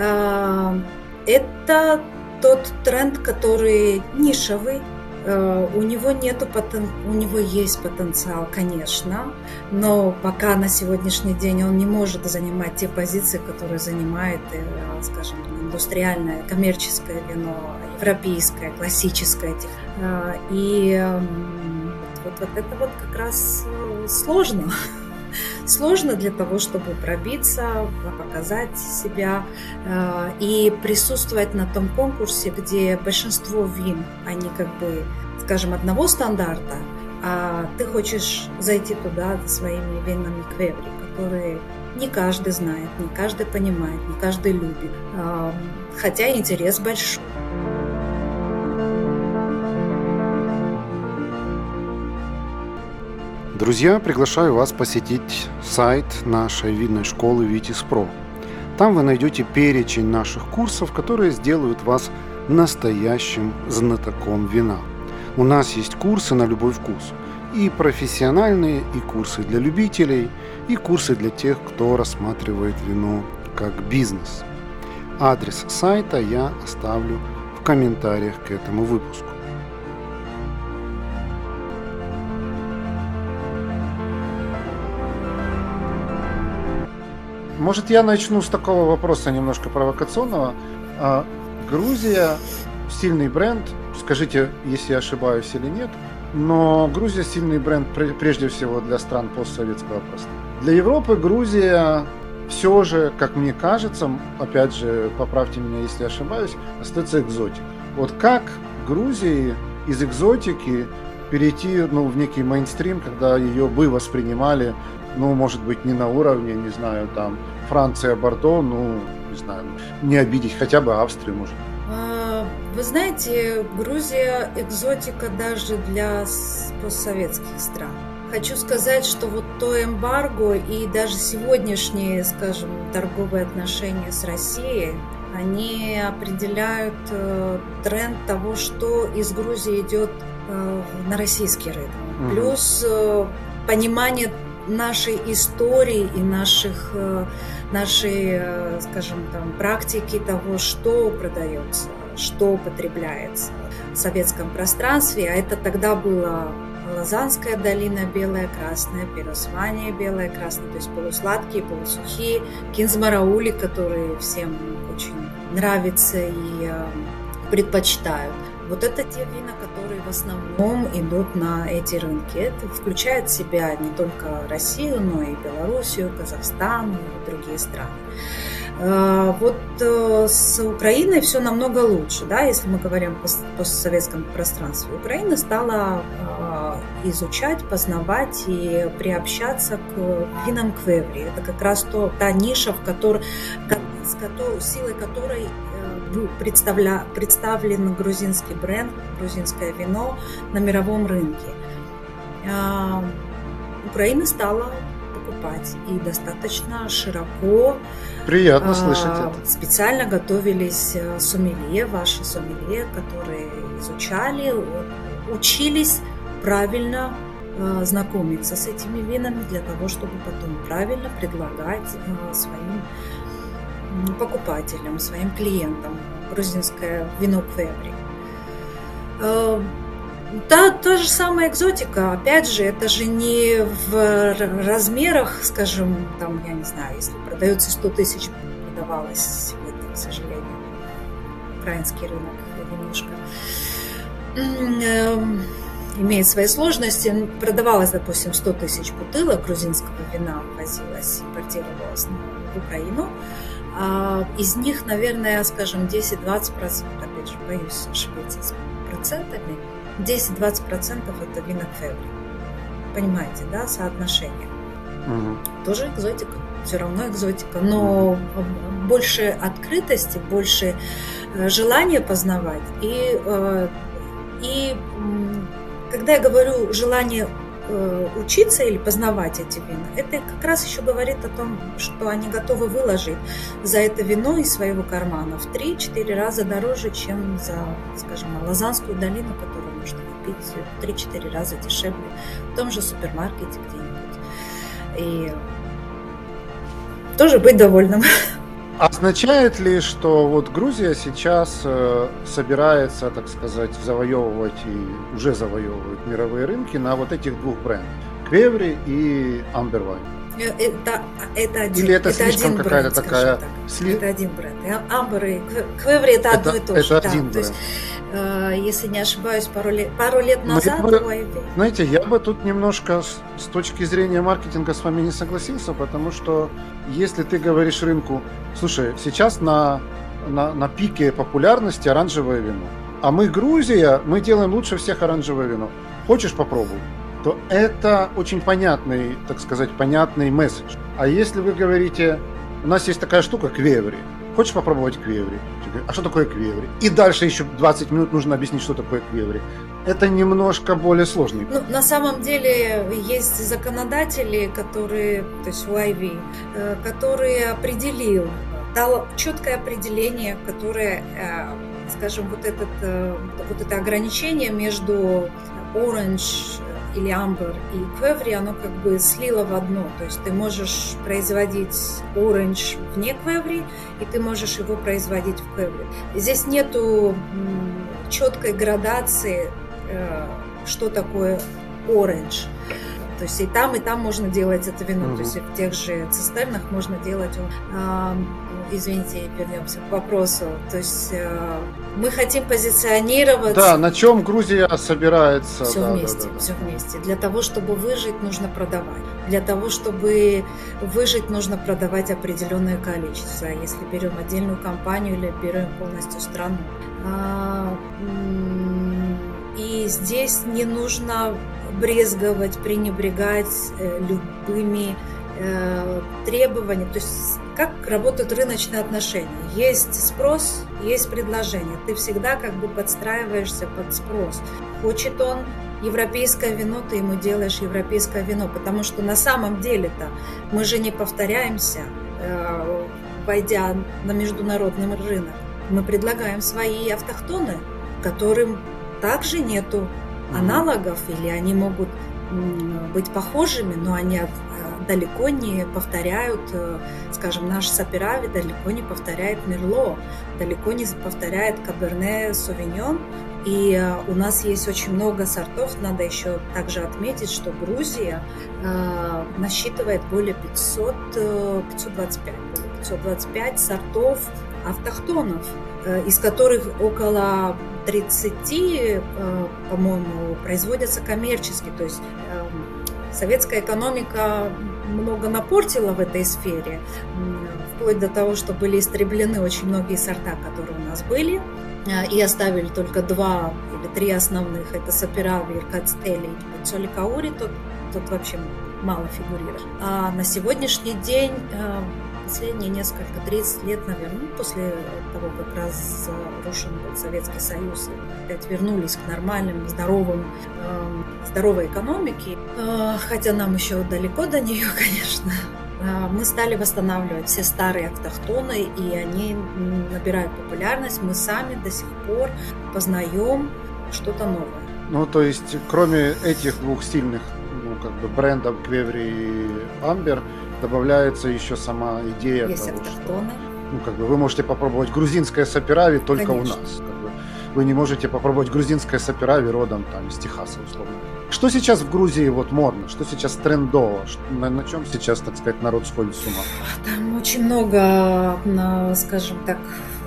Это тот тренд, который нишевый, у него нету потен... у него есть потенциал, конечно, но пока на сегодняшний день он не может занимать те позиции, которые занимает, скажем, индустриальное, коммерческое вино, европейское, классическое. И вот, вот это вот как раз сложно. Сложно для того, чтобы пробиться, показать себя э, и присутствовать на том конкурсе, где большинство вин, они как бы, скажем, одного стандарта, а ты хочешь зайти туда своими винами квеври, которые не каждый знает, не каждый понимает, не каждый любит, э, хотя интерес большой. Друзья, приглашаю вас посетить сайт нашей винной школы Витис.Про. Там вы найдете перечень наших курсов, которые сделают вас настоящим знатоком вина. У нас есть курсы на любой вкус. И профессиональные, и курсы для любителей, и курсы для тех, кто рассматривает вино как бизнес. Адрес сайта я оставлю в комментариях к этому выпуску. Может, я начну с такого вопроса немножко провокационного. Грузия – сильный бренд, скажите, если я ошибаюсь или нет, но Грузия – сильный бренд прежде всего для стран постсоветского пространства. Для Европы Грузия все же, как мне кажется, опять же, поправьте меня, если я ошибаюсь, остается экзотикой. Вот как Грузии из экзотики перейти, ну, в некий мейнстрим, когда ее бы воспринимали, ну, может быть, не на уровне, не знаю, там, Франция, Бордо, ну, не знаю, не обидеть, хотя бы Австрию, может. Вы знаете, Грузия экзотика даже для постсоветских стран. Хочу сказать, что вот то эмбарго и даже сегодняшние, скажем, торговые отношения с Россией, они определяют тренд того, что из Грузии идет на российский рынок. Mm-hmm. Плюс понимание нашей истории и наших, нашей, скажем, там, практики того, что продается, что употребляется в советском пространстве. А это тогда было Лозанская долина белая, красная, Пересвания белая, красная, то есть полусладкие, полусухие, кинзмараули, которые всем очень нравятся и предпочитают. Вот это те вина, которые в основном идут на эти рынки. Это включает в себя не только Россию, но и Белоруссию, Казахстан и другие страны. Вот с Украиной все намного лучше, да, если мы говорим о постсоветском пространстве. Украина стала изучать, познавать и приобщаться к винам квеври. Это как раз то, та ниша, в которой, с которой, силой которой представля, представлен грузинский бренд, грузинское вино на мировом рынке. Украина стала покупать и достаточно широко. Приятно слышать это. Специально готовились сомелье, ваши сомелье, которые изучали, учились правильно знакомиться с этими винами для того, чтобы потом правильно предлагать своим покупателям, своим клиентам грузинское вино квеври. Да, та же самая экзотика, опять же, это же не в размерах, скажем, там, я не знаю, если продается сто тысяч, продавалось, это, к сожалению, украинский рынок немножко имеет свои сложности. Продавалось, допустим, сто тысяч бутылок грузинского вина, возилось, импортировалось в Украину. Из них, наверное, скажем, десять-двадцать процентов, опять же, боюсь ошибиться с процентами, десять-двадцать процентов это вина квеври. Понимаете, да, соотношение. Угу. Тоже экзотика, все равно экзотика, но угу. больше открытости, больше желания познавать. И, и когда я говорю желание учиться или познавать эти вина, это как раз еще говорит о том, что они готовы выложить за это вино из своего кармана в три-четыре раза дороже, чем за, скажем, Лозанскую долину, которую можно купить в три-четыре раза дешевле в том же супермаркете где-нибудь. И тоже быть довольным. Означает ли, что вот Грузия сейчас э, собирается, так сказать, завоевывать и уже завоевывает мировые рынки на вот этих двух брендах – квеври и Amber Wine? Это, это один, Или это, это слишком один какая-то бренд, такая… Так. Сли... Это один бренд. Амбер и квеври – это, это одно и то же. Это да. один бренд. То есть, э, если не ошибаюсь, пару лет, пару лет назад… бы, ой, знаете, я бы тут немножко с, с точки зрения маркетинга с вами не согласился, потому что если ты говоришь рынку, слушай, сейчас на, на, на пике популярности оранжевое вино, а мы Грузия, мы делаем лучше всех оранжевое вино. Хочешь попробуй? То это очень понятный, так сказать, понятный месседж. А если вы говорите, у нас есть такая штука квеври, хочешь попробовать квеври? А что такое квеври? И дальше еще двадцать минут нужно объяснить, что такое квеври. Это немножко более сложный. Ну, на самом деле есть законодатели, которые, то есть ю ай ви, который определил, дал четкое определение, которое, скажем, вот, этот, вот это ограничение между orange или амбер и квеври, оно как бы слило в одно. То есть ты можешь производить оранж вне квеври, и ты можешь его производить в квеври. Здесь нету четкой градации, что такое оранж. То есть и там, и там можно делать это вино. Mm-hmm. То есть и в тех же цистернах можно делать. Э, извините, вернемся к вопросу. То есть э, мы хотим позиционировать. Да, на чем Грузия собирается. Все да, вместе, да, да. все вместе. Для того, чтобы выжить, нужно продавать. Для того, чтобы выжить, нужно продавать определенное количество. Если берем отдельную компанию или берем полностью страну. А, и здесь не нужно брезговать, пренебрегать э, любыми э, требованиями. То есть как работают рыночные отношения. Есть спрос, есть предложение. Ты всегда как бы подстраиваешься под спрос. Хочет он европейское вино, ты ему делаешь европейское вино. Потому что на самом деле-то мы же не повторяемся, э, войдя на международный рынок. Мы предлагаем свои автохтоны, которым также нету аналогов, или они могут быть похожими, но они далеко не повторяют, скажем, наш Саперави далеко не повторяет Мерло, далеко не повторяет Каберне Совиньон. И у нас есть очень много сортов. Надо еще также отметить, что Грузия э, насчитывает более пятьсот, пятьсот двадцать пять, пятьсот двадцать пять сортов автохтонов, э, из которых около тридцати, э, по-моему, производятся коммерчески. То есть э, советская экономика много напортила в этой сфере, вплоть до того, что были истреблены очень многие сорта, которые у нас были, и оставили только два или три основных. Это Саперави, Иркатстели и Пиццоли Каури, тот, тот вообще мало фигурирует. А на сегодняшний день, последние несколько, тридцать лет, наверное, после того, как разрушен был Советский Союз, опять вернулись к нормальным, здоровым, здоровой экономике, хотя нам еще далеко до нее, конечно. Мы стали восстанавливать все старые автохтоны, и они набирают популярность. Мы сами до сих пор познаем что-то новое. Ну, то есть, кроме этих двух стильных, ну, как бы брендов Квеври и Амбер, добавляется еще сама идея есть того, автохтоны. что, ну, как бы вы можете попробовать грузинское Саперави только Конечно. у нас. Как бы. Вы не можете попробовать грузинское Саперави родом там из Техаса, условно. Что сейчас в Грузии вот модно? Что сейчас трендово? На, на чем сейчас, так сказать, народ сходит с ума? Там очень много, скажем так,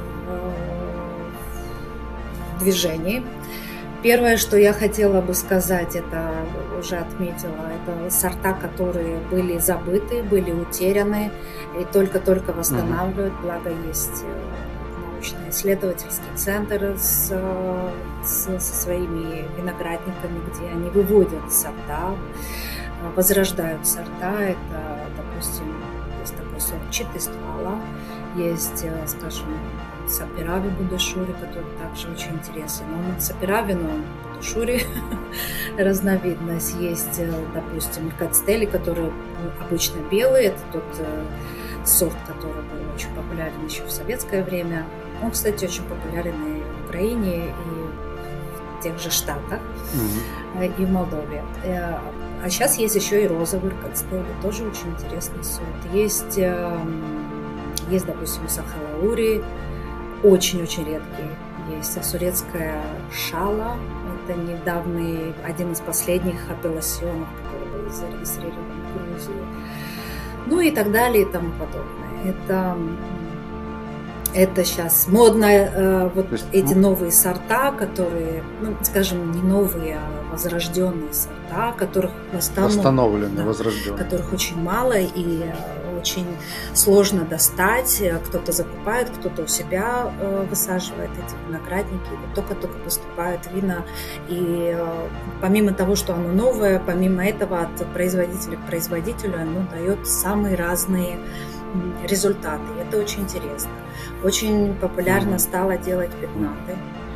движений. Первое, что я хотела бы сказать, это уже отметила, это сорта, которые были забыты, были утеряны и только-только восстанавливают. Mm-hmm. Благо есть научно-исследовательский центр с, с, со своими виноградниками, где они выводят сорта, возрождают сорта. Это, допустим, есть такой сорт Читы Ствала, есть, скажем, Саперави Будашури, который также очень интересен. Он Саперави, но Будашури разновидность. Есть, допустим, Иркатстели, который обычно белый. Это тот сорт, который был очень популярен еще в советское время. Он, кстати, очень популярен и в Украине, и в тех же Штатах, mm-hmm. и в Молдове. А сейчас есть еще и розовый Иркатстели, тоже очень интересный сорт. Есть, есть допустим, Сахалаури, очень-очень редкий. Есть ассурецкая шала, это недавний, один из последних апелласьонов, который был зарегистрирован в Грузии. Ну и так далее и тому подобное. Это, это сейчас модно, э, вот есть, эти ну... новые сорта, которые, ну, скажем, не новые, а возрожденные сорта, которых восстанов... восстановлены, да, возрожденные, которых очень мало и очень сложно достать. Кто-то закупает, кто-то у себя э, высаживает эти виноградники. Вот только-только поступают вина. И э, помимо того, что оно новое, помимо этого от производителя к производителю оно дает самые разные результаты. И это очень интересно. Очень популярно стало делать пятнаты.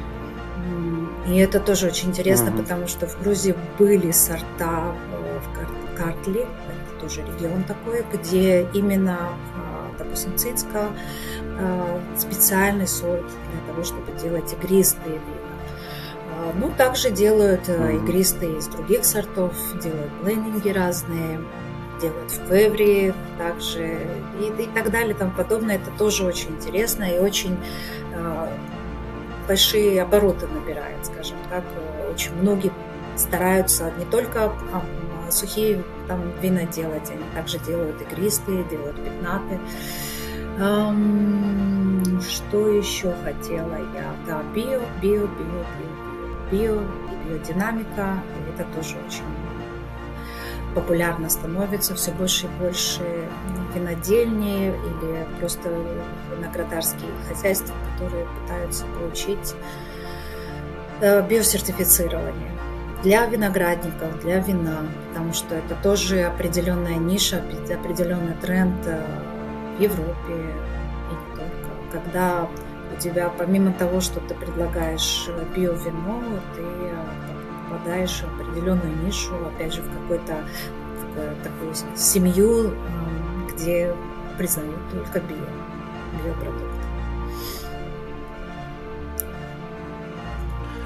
И это тоже очень интересно, mm-hmm. потому что в Грузии были сорта в Картли, тоже регион такой, где именно, допустим, Цицка, специальный сорт для того, чтобы делать игристые вина. Ну, также делают игристые из других сортов, делают блендинги разные, делают в Квеври также и, и так далее, и тому подобное. Это тоже очень интересно и очень большие обороты набирает, скажем так. Очень многие стараются не только сухие там вина делать, они также делают игристые, делают пятнаты. Эм, что еще хотела я? Да, био, био, био, био, био, биодинамика. Это тоже очень популярно становится, все больше и больше винодельни или просто виноградарские хозяйства, которые пытаются получить биосертифицирование для виноградников, для вина, потому что это тоже определенная ниша, определенный тренд в Европе и не только. Когда у тебя, помимо того, что ты предлагаешь биовино, ты попадаешь в определенную нишу, опять же, в какую-то в такую семью, где признают только био, биопродукты.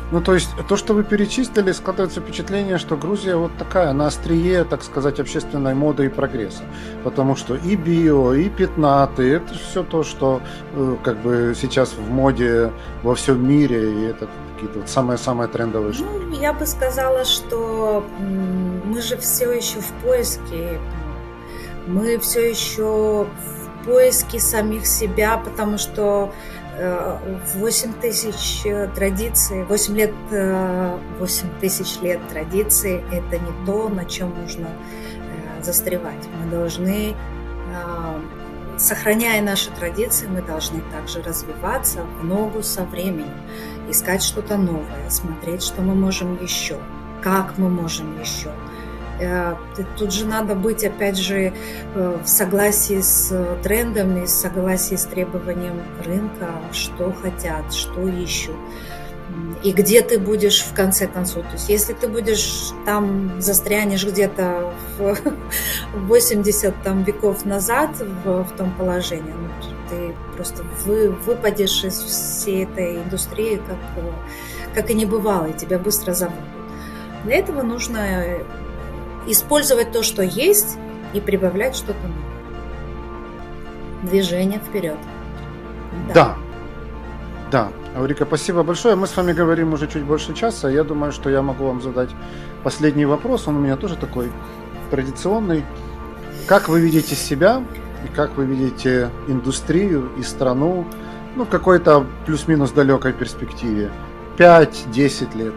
Ну, то есть, то, что вы перечислили, складывается впечатление, что Грузия вот такая, на острие, так сказать, общественной моды и прогресса. Потому что и био, и пятнаты, это все то, что как бы сейчас в моде во всем мире, и это какие-то вот самые-самые трендовые штуки. Ну, я бы сказала, что мы же все еще в поиске, мы все еще в поиске самих себя, потому что восемь тысяч традиций, восемь лет, восемь тысяч лет традиций – это не то, на чем нужно застревать. Мы должны, сохраняя наши традиции, мы должны также развиваться в ногу со временем, искать что-то новое, смотреть, что мы можем еще, как мы можем еще. Тут же надо быть, опять же, в согласии с трендами, в согласии с требованием рынка, что хотят, что ищут. И где ты будешь в конце концов. То есть если ты будешь там, застрянешь где-то в восемьдесят там, веков назад в, в том положении, ну, ты просто вы, выпадешь из всей этой индустрии, как, как и не бывало, и тебя быстро забудут. Для этого нужно использовать то, что есть, и прибавлять что-то новое. Движение вперед. Да. Да. Да. Аурика, спасибо большое. Мы с вами говорим уже чуть больше часа. Я думаю, что я могу вам задать последний вопрос. Он у меня тоже такой традиционный. Как вы видите себя и как вы видите индустрию и страну, ну, в какой-то плюс-минус далекой перспективе? пять-десять лет.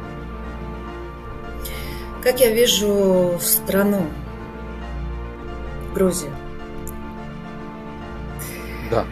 Как я вижу страну, Грузию? Да.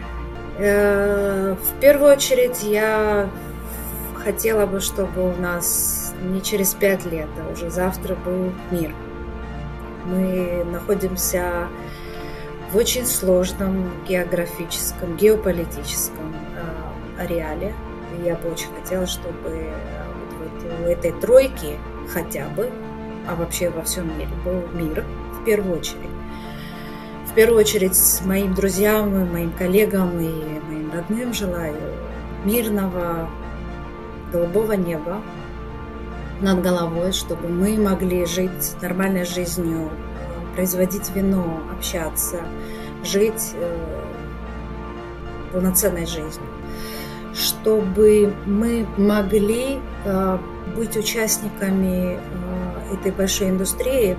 В первую очередь я хотела бы, чтобы у нас не через пять лет, а уже завтра был мир. Мы находимся в очень сложном географическом, геополитическом ареале. Я бы очень хотела, чтобы вот у этой тройки хотя бы, а вообще во всем мире был мир в первую очередь. В первую очередь с моим друзьям, и моим коллегам и моим родным желаю мирного, голубого неба над головой, чтобы мы могли жить нормальной жизнью, производить вино, общаться, жить полноценной жизнью. Чтобы мы могли быть участниками этой большой индустрии,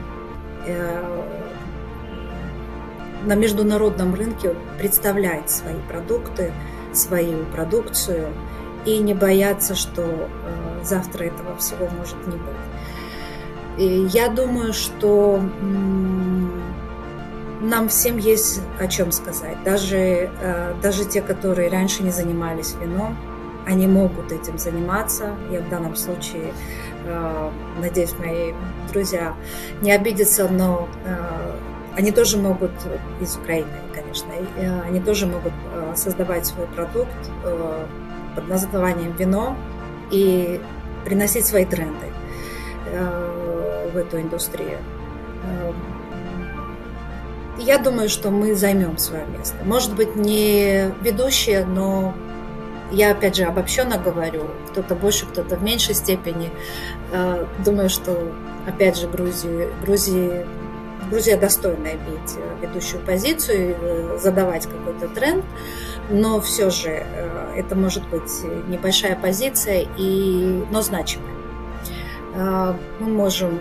на международном рынке представлять свои продукты, свою продукцию и не бояться, что завтра этого всего может не быть. И я думаю, что нам всем есть о чем сказать. Даже, даже те, которые раньше не занимались вином, они могут этим заниматься. Я в данном случае, надеюсь, мои друзья не обидятся, но они тоже могут, из Украины, конечно, они тоже могут создавать свой продукт под названием вино и приносить свои тренды в эту индустрию. Я думаю, что мы займем свое место. Может быть, не ведущие, но я, опять же, обобщенно говорю, кто-то больше, кто-то в меньшей степени. Думаю, что, опять же, Грузии, Грузии, Грузия достойна иметь ведущую позицию, задавать какой-то тренд, но все же это может быть небольшая позиция, и, но значимая. Мы можем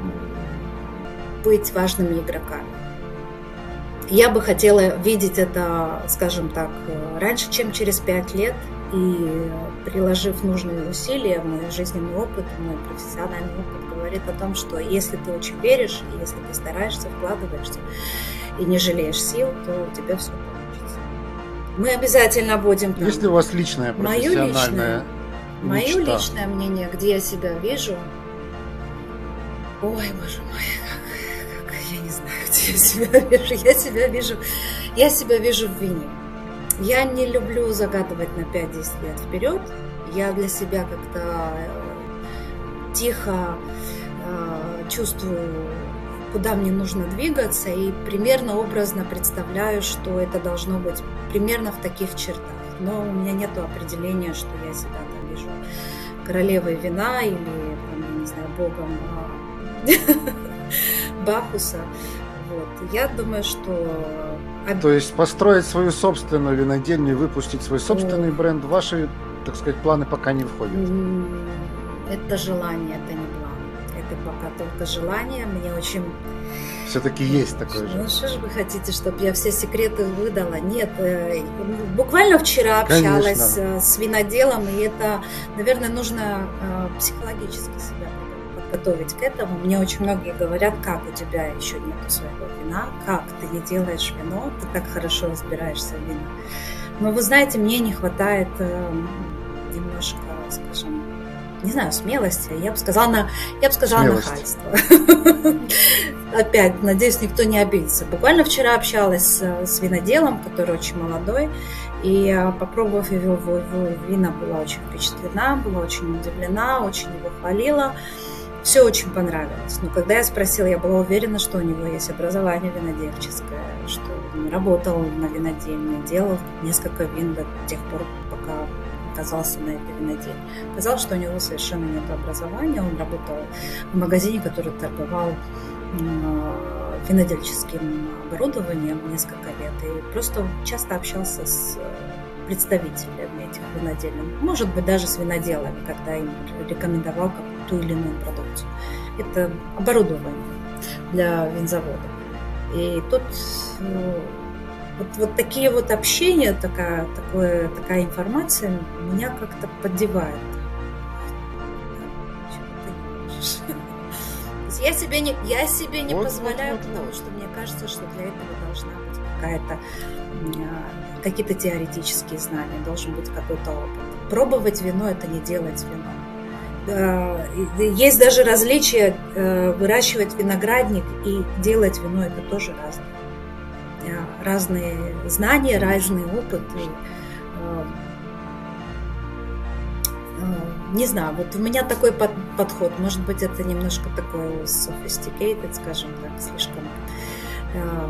быть важными игроками. Я бы хотела видеть это, скажем так, раньше, чем через пять лет, и приложив нужные усилия, мой жизненный опыт, мой профессиональный опыт говорит о том, что если ты очень веришь, если ты стараешься, вкладываешься и не жалеешь сил, то у тебя все получится. Мы обязательно будем там... Если у вас личное профессиональное Мое личное, личное мнение, где я себя вижу... Ой, боже мой, как, как я не знаю, где я себя вижу. Я себя вижу, я себя вижу в вине. Я не люблю загадывать на пять-десять лет вперед. Я для себя как-то тихо э, чувствую, куда мне нужно двигаться, и примерно образно представляю, что это должно быть примерно в таких чертах. Но у меня нет определения, что я себя там вижу королевой вина или, там, я не знаю, богом Бахуса. Вот. Я думаю, что... То есть построить свою собственную винодельню и выпустить свой собственный бренд, ваши, так сказать, планы пока не входят? Это желание, это не план. Это пока только желание. Мне очень... Все-таки есть такое же. Ну что же вы хотите, чтобы я все секреты выдала? Нет, буквально вчера общалась, конечно, с виноделом, и это, наверное, нужно психологически себя подготовить к этому. Мне очень многие говорят, как у тебя еще нету своего вина, как ты не делаешь вино, ты так хорошо разбираешься в вине. Но вы знаете, мне не хватает немножко, скажем, не знаю, смелости, я бы сказала, я бы сказала нахальство. Опять, надеюсь, никто не обидится. Буквально вчера общалась с виноделом, который очень молодой, и, попробовав его вина, была очень впечатлена, была очень удивлена, очень его хвалила. Все очень понравилось. Но когда я спросила, я была уверена, что у него есть образование винодельческое, что он работал на винодельне, делал несколько вин до тех пор, пока оказался на этой винодельне. Оказалось, что у него совершенно нет образования. Он работал в магазине, который торговал винодельческим оборудованием несколько лет. И просто часто общался с представителями этих виноделин. Может быть, даже с виноделами, когда им рекомендовал ту или иную продукцию. Это оборудование для винзавода. И тут вот, вот такие вот общения, такая, такое, такая информация меня как-то поддевает. Я себе не, я себе не вот, позволяю, вот, вот, потому вот. что мне кажется, что для этого должна быть какая-то, какие-то теоретические знания, должен быть какой-то опыт. Пробовать вино – это не делать вино. Есть даже различия, выращивать виноградник и делать вино – это тоже разное. Разные знания, разный опыт. Не знаю, вот у меня такой под, подход, может быть, это немножко такой sophisticated, скажем так, слишком э,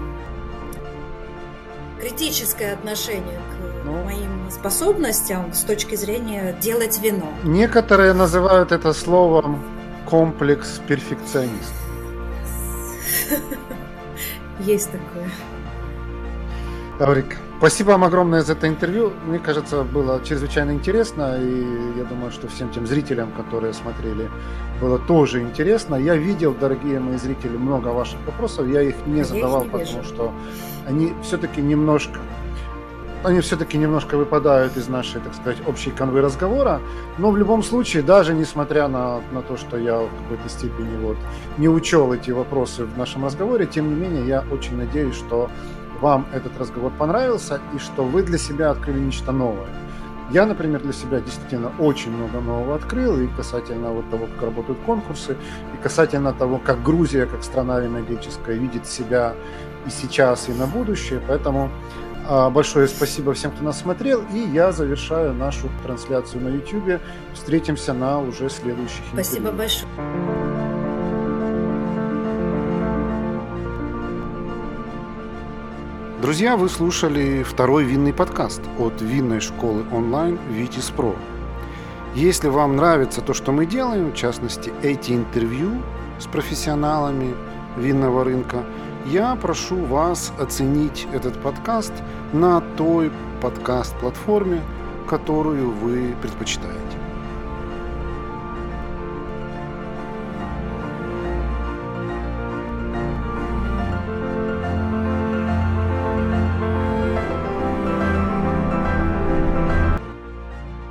критическое отношение к ну, моим способностям с точки зрения делать вино. Некоторые называют это словом комплекс перфекционист. Есть такое. Лаврик, спасибо вам огромное за это интервью. Мне кажется, было чрезвычайно интересно, и я думаю, что всем тем зрителям, которые смотрели, было тоже интересно. Я видел, дорогие мои зрители, много ваших вопросов. Я их не задавал, не потому что они все-таки немножко, они все-таки немножко выпадают из нашей, так сказать, общей канвы разговора. Но в любом случае, даже несмотря на, на то, что я в какой-то степени вот не учел эти вопросы в нашем разговоре, тем не менее, я очень надеюсь, что вам этот разговор понравился и что вы для себя открыли нечто новое. Я, например, для себя действительно очень много нового открыл и касательно вот того, как работают конкурсы, и касательно того, как Грузия, как страна винодельческая, видит себя и сейчас, и на будущее. Поэтому а, большое спасибо всем, кто нас смотрел, и я завершаю нашу трансляцию на YouTube. Встретимся на уже следующих интервью. Спасибо большое. Друзья, вы слушали второй винный подкаст от винной школы онлайн Vitis Pro. Если вам нравится то, что мы делаем, в частности, эти интервью с профессионалами винного рынка, я прошу вас оценить этот подкаст на той подкаст-платформе, которую вы предпочитаете.